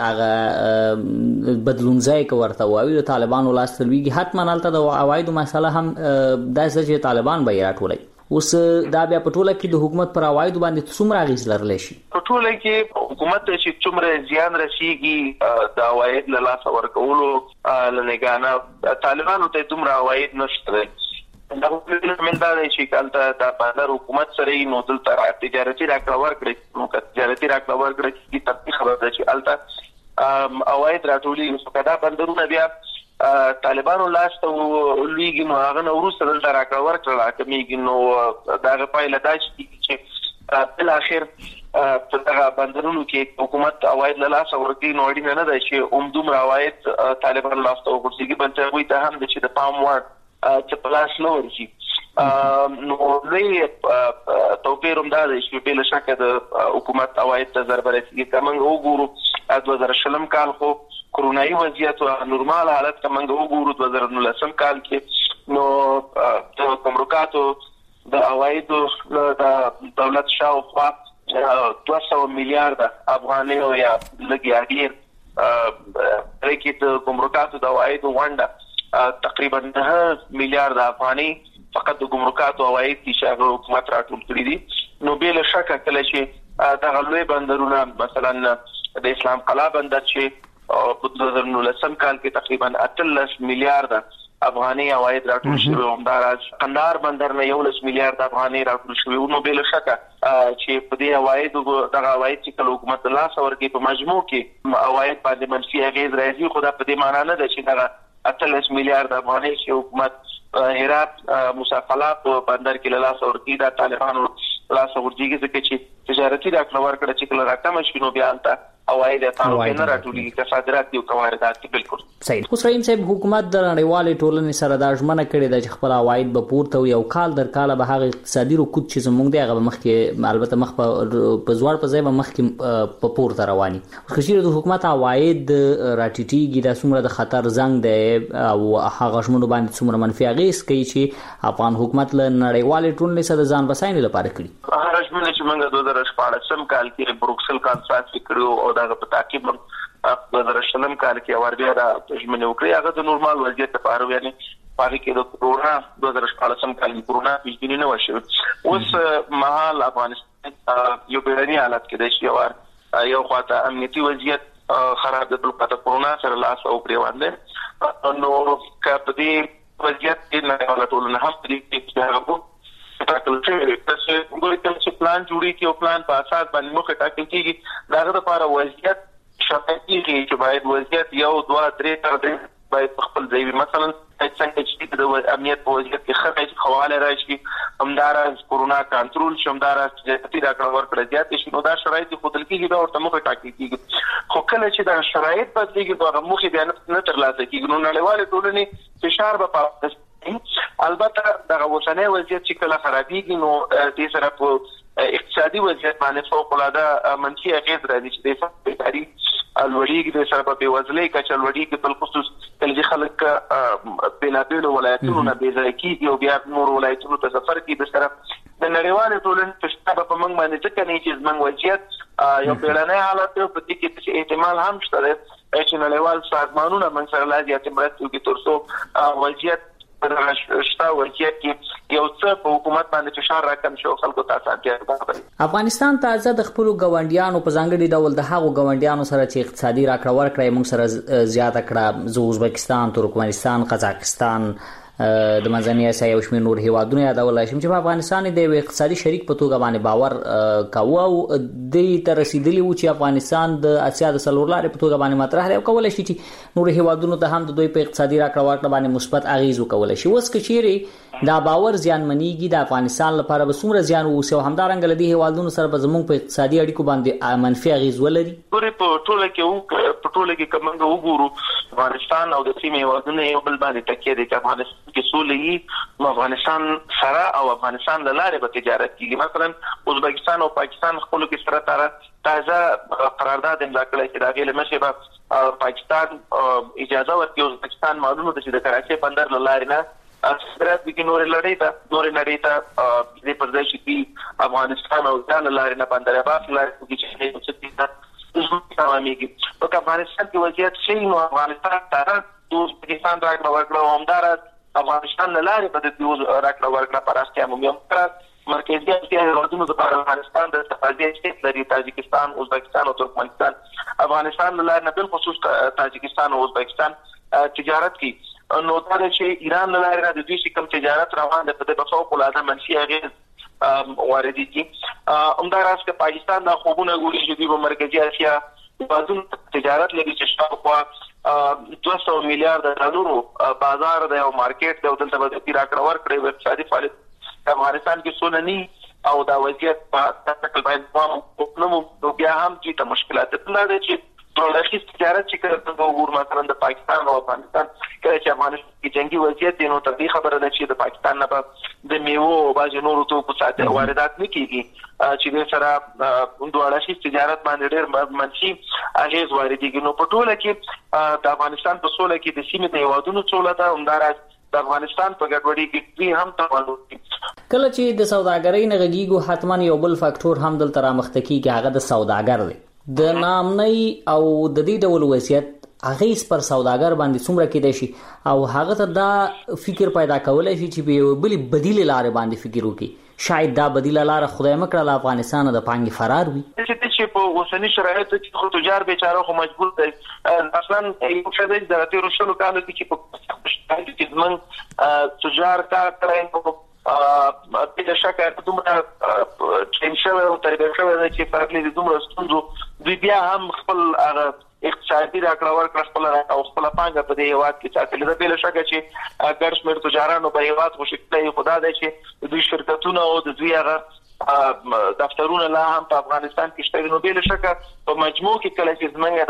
هغه بدلون ځای کورته وایي د طالبانو لاس تلويږي، حتما هلته د عوایدو مسله هم داسې چې طالبان به یې راټولوي. اوس دا بیا په ټوله کې د حکومت پر عوایدو باندې څومره اغیز لرلی شي؟ په ټوله کې حکومت ته چې څومره زیان رسیږي د عواید له لاسه ورکولو له نګانه طالبانو ته دومره عواید نشته. دا من دا دی چې کله د بندر حکومت سره نو دلته تجارتي راکړه ورکړي، نو تجارتي راکړه ورکړي چې تطبیق خبره ده چې الته عواید راټولي نو کدا بندرونه بیا طالبانو لاس ته ولېږي نو هغه نو وروسته دلته راکړه ورکړه راکمېږي. نو دا پایله دا چې بل اخر په دغه بندرونو کې حکومت عواید له لاسه ورکړي نو اړینه نه ده چې دومره عواید طالبان لاس ته ورسیږي، بلکې هغوی ته هم چې د پام وړ چې په لاس نه ورشي. نو لوی توپیر هم دا دی چې بې له شکه د حکومت عواید ته ضربه رسیږي. که موږ وګورو 2020 کال خو کرونایي وضعیت او نورمال حالت که موږ وګورو 2019 کال کې نو د ګمرکاتو د عوایدو د دولت شاوخوا 200 میلیارد افغانۍ او یا لږ یا ډېر کې د ګمرکاتو د عوایدو ونډه تقریبا 9 میلیارد افغانۍ فقط د ګمرکاتو عواید چې حکومت راټول کړي دي. نو بې له شکه کله چې دغه لوی بندرونه مثلا د اسلام قلعه بندر چې په 2019 کال کې تقریبا 18 میلیارد افغانۍ عواید راټول شوي، همداراز قندهار بندر نه 11 میلیارد افغانۍ راټول شوي. نو بې له شکه چې په دې عوایدو دغه عواید چې کله حکومت لاس ورکړي په مجموع کې عواید باندې منفي اغیز راځي، خو دا په دې معنا نه ده چې دغه 18 میلیارد افغانۍ چې حکومت هرات موسی قلعه په بندر کې له لاس ورکړي دا طالبانو لاس ورکړي، ځکه چې تجارتي راکړه ورکړه چې کله راکمه شي نو بیا هلته عواید نه راټولېږي، که صادرات دي او که واردات دي. بالکل صحیح. اوس رحیم صاحب حکومت د نړیوالې ټولنې سره دا ژمنه کړې ده چې خپل عواید به پورته وي او کال در کاله به هغه اقتصادي رکود چې زموږ دی هغه به مخکې البته مخ په زوړ په ځای به مخکې په پورته رواني. که چیرې د حکومت عواید راټیټېږي دا څومره د خطر زنګ دی او هغه ژمنو باندې څومره منفي اغېز کوي چې افغان حکومت له نړیوالې ټولنې سره د ځان بساینې لپاره کړي؟ هغه ژمنه چې موږ 2014 کال کې بروکسل کانفرنس کړو او دا په تعقیب په 2020 کال کې اور بیا د ژمنې وکړې هغه د نورمال وضعیت لپاره یعنی پاره کې د کرونا 2014 کال کې کرونا پیښې نه وشو. اوس مهال افغانستان یو بیړني حالت کې د شیوار یو خواته امنیتي وضعیت خراب د بلکې کرونا سره لاس او پریواندې نو کپدي وضعیت کې نه ولټول نه هم دې چې هغه ټاکل شوی چې موږ چې پلان جوړی کې او پلان په اساس باندې موږ ټاکل کیږي داغه لپاره وضعیت شفافي چې باید وضعیت 1 2 3 تر باید خپل ځای مثلا څنګه چې د امنیت په وضعیت کې خپل حواله راشي همدارس کرونا کنټرول شمدارس چې دا ورکړه زیات شي نو دا شرایط خپل کېږي دا ورته موږ ټاکل کېږي خو کله چې دا شرایط بدلېږي دا موږ بیا نه ترلاسه کېږي نو نړیوال ټولنې فشار به پاتې البته دا اوسنۍ وضعیت چې کله خرابېږي نو دې سره په اقتصادي وضعیت باندې فوق العاده منفي اغیز راځي چې د فقر الوړیږي د سره په وزلې کچ الوړیږي په خصوص چې خلک بلابل ولایتونو نه بيځایي او بیا نور ولایتونو ته سفر کوي د سره د نړیوال ټولنې فشار په موږ باندې ځکه نه چې زموږ وضعیت یو بیړنی حالت په دې کې چې احتمال هم شته چې نړیوال سازمانونه موږ سره لازم اعتماد کوي ترڅو وضعیت شتا وضعیت کې یو څه په حکومت باندې فشار راکم شو خلکو ته اسانتیا. افغانستان تازه د خپل غونډیانو په ځانګړي ډول د هغو غونډیانو سره چې اقتصادي راکړه ورکړه موږ سره زیاته کړه ازبکستان، ترکمنستان، قزاقستان د منځنۍ اسیا یو شمېر نور هیوادونه یادولای شم چې په افغانستان د اقتصادي شریک په توګه باندې باور کاوه او د تر رسیدلی و چې افغانستان د اسیا د سلورلارې په توګه باندې مطرح دی او کولای شي چې نور هیوادونو ته هم د دوی په اقتصادي راکړه ورکړه باندې مثبت اغیز وکولای شي. اوس کچېری دا باور زیانمنېږي د افغانستان لپاره به څومره زیان ووسي او همدارنګه لدی هیوادونو سره به زموږ په اقتصادي اړیکو باندې منفي اغیز ولري. په ټوله کې کومه وګورو افغانستان او د سیمې هیوادونو یو بل باندې تکیه دي چې افغانستان کې سولې افغانستان سره او افغانستان له لارې به تجارت کیږي. مثلا ازبکستان او پاکستان خپل کې سره تازه قرارداد امضا کړی چې دا غیر مشه به پاکستان اجازه ورکړي ازبکستان معلومه ده چې د کراچۍ بندر له لارې نه صدرات کې نور لړۍ ته د پردیش کې افغانستان او ځان لارې نه بندر عباس لارې کې چې څه تمامېږي په افغانستان کې وضعیت شي نو افغانستان ته د ازبکستان راکړه ورکړه همدارس افغانستان لارې په دې راکړه ورکړه پراختیا مومیم کړه مرکزي اسیا هیوادونو د افغانستان د استفادې چې لري تاجکستان، ازبکستان او ترکمنستان افغانستان لارې نه بل خصوص تاجکستان او ازبکستان تجارت کی نو دا چې ایران لاره د دوی کوم تجارت روان ده په دې بسو کولاده منفي اغیز واردی کی همداراز که پاکستان د خوبونه ګوري چې د مرکزی اسیا بازون تجارت لري چې شاوخوا 200 میلیارډ ډالرو بازار دی او مارکیټ دی او دلته به راکړه ورکړي اقتصادي فعالیت افغانستان کې سولنی او دا وضعیت په تکل باندې نو بیا هم چې مشکلات لري چې ټولنیز تجارت چې کړه د وګور مثلا د پاکستان او افغانستان کله چې افغانستان کې جنگي وضعیت دی نو تدې خبره ده چې د پاکستان نه د میوه او باج نورو توکو ساتل واردات نه کیږي چې د سره ټولنیز تجارت باندې ډېر منفي اغیز واردېږي. نو په ټوله کې د افغانستان په سوله کې د سیمې د هیوادونو ټوله ده همداراز د افغانستان په ګډوډۍ کې هم توانو کله چې د سوداګرۍ نه غږیږو حتمان یو بل فاکټور هم دلته رامخته کیږي هغه د سوداګر دی. د نامنۍ او د دې ډول وضعیت اغیز پر سوداګر باندې څومره کېدای شي او هغه ته دا فکر پیدا کولای شي چې به بل بدیل لارې باندې فکر وکړي شاید دا بدیل لار خدای مکړه له افغانستان د پانګي فرار وي چې په اوسنی شرایطو کې خو تجار بیچاره خو مجبور دي اصلا یو څه د دغه رسولو کانو کې په کې زمون تجار کار کوي په شکه دومره ټینشن او تربیه شوی چې فرقلی دومره ستونزو دوی بیا هم خپل اقتصادي راکړه ورکړه خپل او خپل پانګه په دې هیواد کې ساتل ده بل شکه چې ګرځ مر تجارانو په هیواد خو شکلې خدا ده چې دوی شرکتونه او د دوی هغه دفترونه لا هم په افغانستان کې شته نو بل شکه په مجموع کې کله چې زمونږ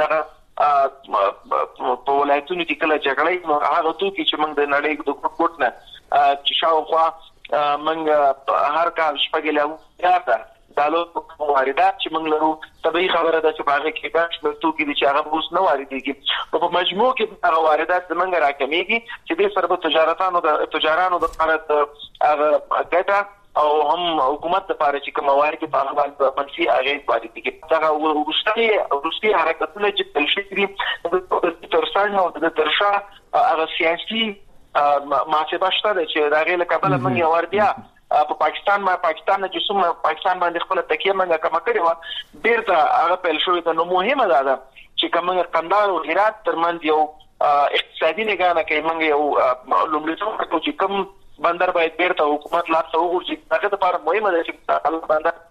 دغه په ولایتونو کې کله جګړې نو هغه توکي چې موږ د نړۍ د کوټ نه چې شاوخوا موږ هر کال شپږ له دالو واردات چې موږ لرو طبيعي خبره ده چې باغ کې باش د توکي د چاغه اوس نه واردېږي په مجموع کې هغه واردات زمونږ راکمېږي چې د سربت تجارانو د قرض هغه ګټه او هم حکومت لپاره چې کوم موارد په هغه باندې منفي اغیز واردېږي دا روسي حرکتونه چې تل شي ترڅنګ او د ترشا هغه سیاسي محاسبه شته چې دا غي له کابل من یو ور په پاکستان چې څومره پاکستان باندې خپل تکیه منګه کم کړی و ډیر هغه پیل شوی د نو مهمه ده چې کومه قندهار او هرات ترمنځ یو اقتصادي نگاه کوي موږ یو لومړیتوب کوو چې کوم بندر باید بیرته حکومت لا څو ورچې هغه لپاره مهمه ده چې الله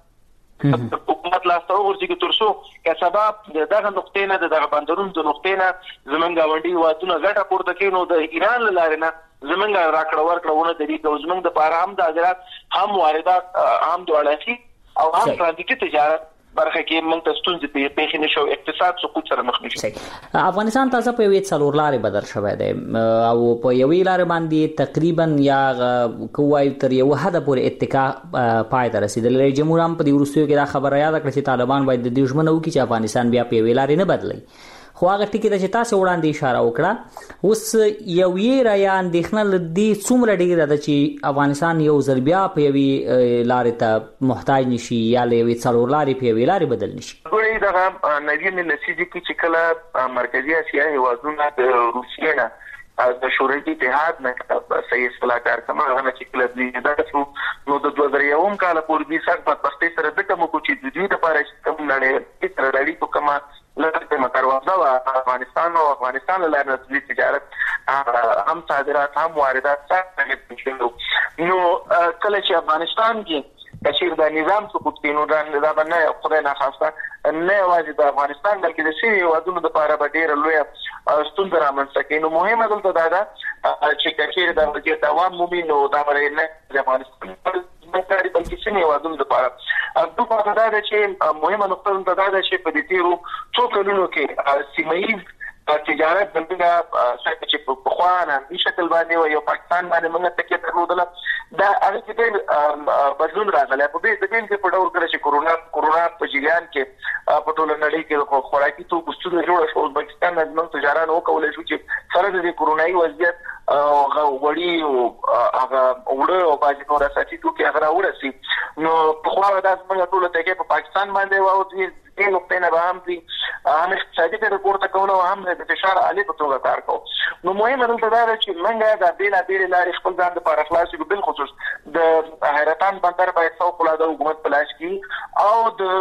بندر حکومت لا څو ورچې ترسو که سبب دغه نقطې نه دغه بندرونو د نقطې نه زمونږ غونډي وادونه غټه پورته کینو د ایران لاره نه زمونږ راکړه ورکړونه د دې زمونږ د پاره هم د حاضرات هم واردات هم دوړاچی او هم ترانزیتي تجارت برخه کې موږ ته ستونزې پیښې نشو اقتصاد سقوط سره مخ نشو. افغانستان تاسو په یوې څلور لارې بدل شوی دی او په یوې لارې باندې تقریبا یا کوای تر یو حد پورې اتکا پای ته رسیدلی. جمهور هم په دې وروستیو کې دا خبره یاد کړه چې طالبان باید د دښمن او کې چې افغانستان بیا په یوې لارې نه بدلی. خو هغه ټکی د چې تاسو وړاندې اشاره وکړه اوس یو یې را یا اندېښنه لدی څومره ډیره ده چې افغانستان یو ځل بیا په یوې لارې ته محتاج نشي یا له یوې څلور لارې په یوې لارې بدل نشي. ګورئ دغه نوی لسیږي چې کله مرکزی اسیا هیوادونه د روسیې نه د شوروي اتحاد نه صحیح اصلاحات کوم هغه چې کله دې دا شو نو د 2001 کال پورې د سر په پسته سره د کوم کوچې د دې لپاره چې کوم نړۍ تر لړۍ په کومه لکه متروازه و افغانستان له لارې تجارت هم صادرات هم واردات څخه شنو نو کله چې افغانستان کې کشیر د نظام سقوط کینو دا باندې خدای نه خواسته نه واجب د افغانستان بلکې د سیمې وادونو د لپاره به ډیر لوی ستونزه رامنځته کینو. مهمه دلته دا ده چې کشیر د وضعیت دوام مومي نو دا باندې نه د افغانستان بلکې بلکې سیمې وادونو د لپاره دوه دا ده چې مهمه نقطه دا ده چې په دې تیرو څو کلونو کې سیمایي تجارت بندګه چې په خوانه په شکل باندې او یو پاکستان باندې موږ تکیه درلودله دا هغه چې بدلون راغلی په دې ځکه چې په ډول کړی چې کورونا په جریان کې په ټول نړۍ کې خوراکي توکو ستونزه جوړه شو. پاکستان د موږ تجارت وکولای شو چې سره د کورونایي وضعیت غوړی او هغه وړه او باندې نور اساسي توکي هغه راوړسي نو په خو دا څنګه ټول تکیه په پاکستان باندې واو دې نقطې نه به هم دي هم اقتصادي ته ورته کول او هم د فشار عالي په توګه کار کوو. نو مهمه دلته دا ده چې موږ د بیل لارې خپل ځان لپاره خلاص کړو. بالخصوص د حیرتان بندر باید فوق العاده حکومت پلاش کی او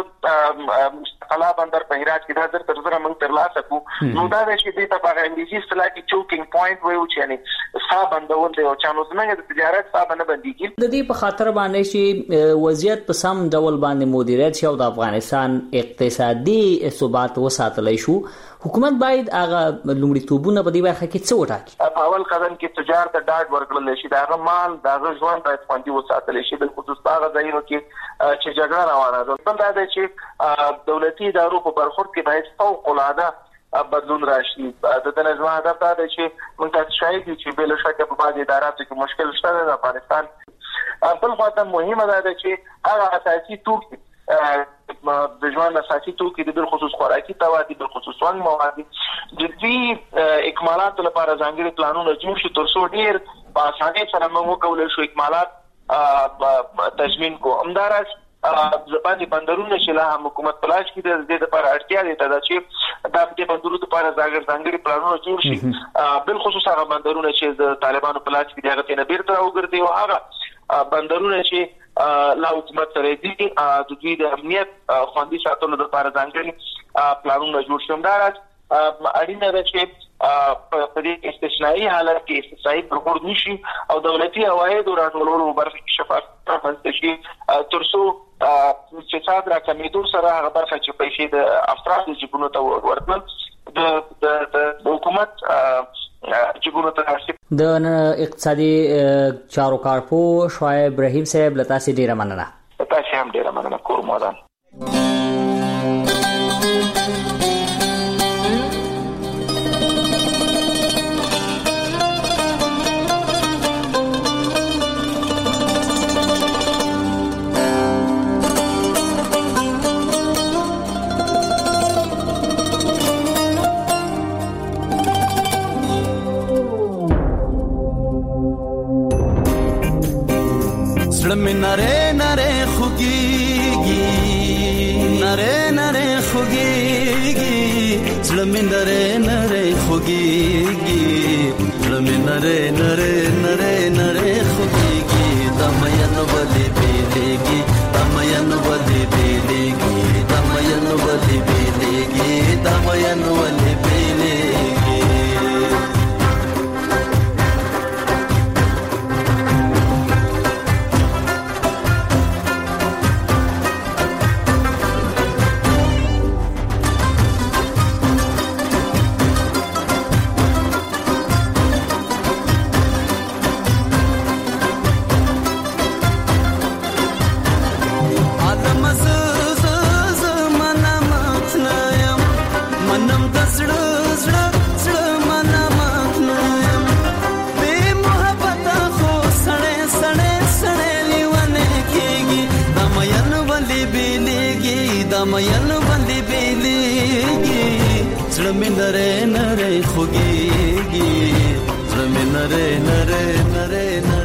د مستقلا بندر په هرات کې دا تر زره موږ ترلاسه کو. نو دا د شي د په انګلیسي اصطلاح کې چوکینګ پوینټ وایو چې یعنی صاحب بندول دی او چانو زموږ د تجارت صاحب نه بنديږي. د دې په خاطر باندې چې وضعیت په سم ډول باندې مدیریت شو د افغانستان اقتصادي ثبات وساتلای شو حکومت باید هغه لومړیتوبونه په دې برخه کې څه وټاکي. په اول قدم کې تجارت ته ډاډ ورکړل شي دا مال دا ژوند باید خوندي وساتل شي. بل خصوص هغه ځایونو کې چې جګړه روانه ده بل دا دی چې دولتي ادارو په برخورد کې باید فوق العاده بدلون راشي. د نظم هدف دا دی چې موږ تاسو شاهد یو چې بل شکه په بعضي اداراتو کې مشکل شته د افغانستان. بل خاطر مهمه ده چې هغه اساسي توکي د ژوند اساسي توکي د بل خصوص خوراکي توادي بل خصوص ونګ مواد د دې اکمالات لپاره ځانګړي پلانونه جوړ شي تر څو ډیر په اسانۍ سره موږ کولای شو اکمالات تضمین کو. همدارس ځپاني بندرونه چې لا حکومت پلاش کې د دې لپاره اړتیا ده چې د دې بندرونو لپاره ځانګړي پلانونه جوړ شي. بل خصوص هغه بندرونه چې د طالبانو پلاش کې دغه تنه بیرته وګرځي او هغه بندرونه چې لا حکومت سره دي د دوی د امنیت خوندي ساتلو لپاره ځانګړي پلانونه جوړ شي. همدارس اړینه ده چې په دې استثنایی حالت کې استثنایی برخورد نشي او دولتي عواید راټولولو برخه کې شفافیت رامنځته شي تر څو چې صادره راکمېدو سره هغه برخه چې پیسې د افرادو جیبونو ته ورتلل د حکومت جیبونو ته راشي. د اقتصادي چارو کارپو شعیب ابراهیم صاحب لتا سي ډیره مننه. تاسو هم ډیره مننه کوم مودان. نره نره خوگیگی نره نره خوگیگی زلمی نره نره خوگیگی زړه مې نره نره نره نره خوږيږي د مین ولې بیلېږي د مین ولې بیلېږي د مین ولې بیلېږي د مین ولې بیلېږي مین باندې بیلېږي زړه مې نره نره خوږيږي زړه مې نره نره نره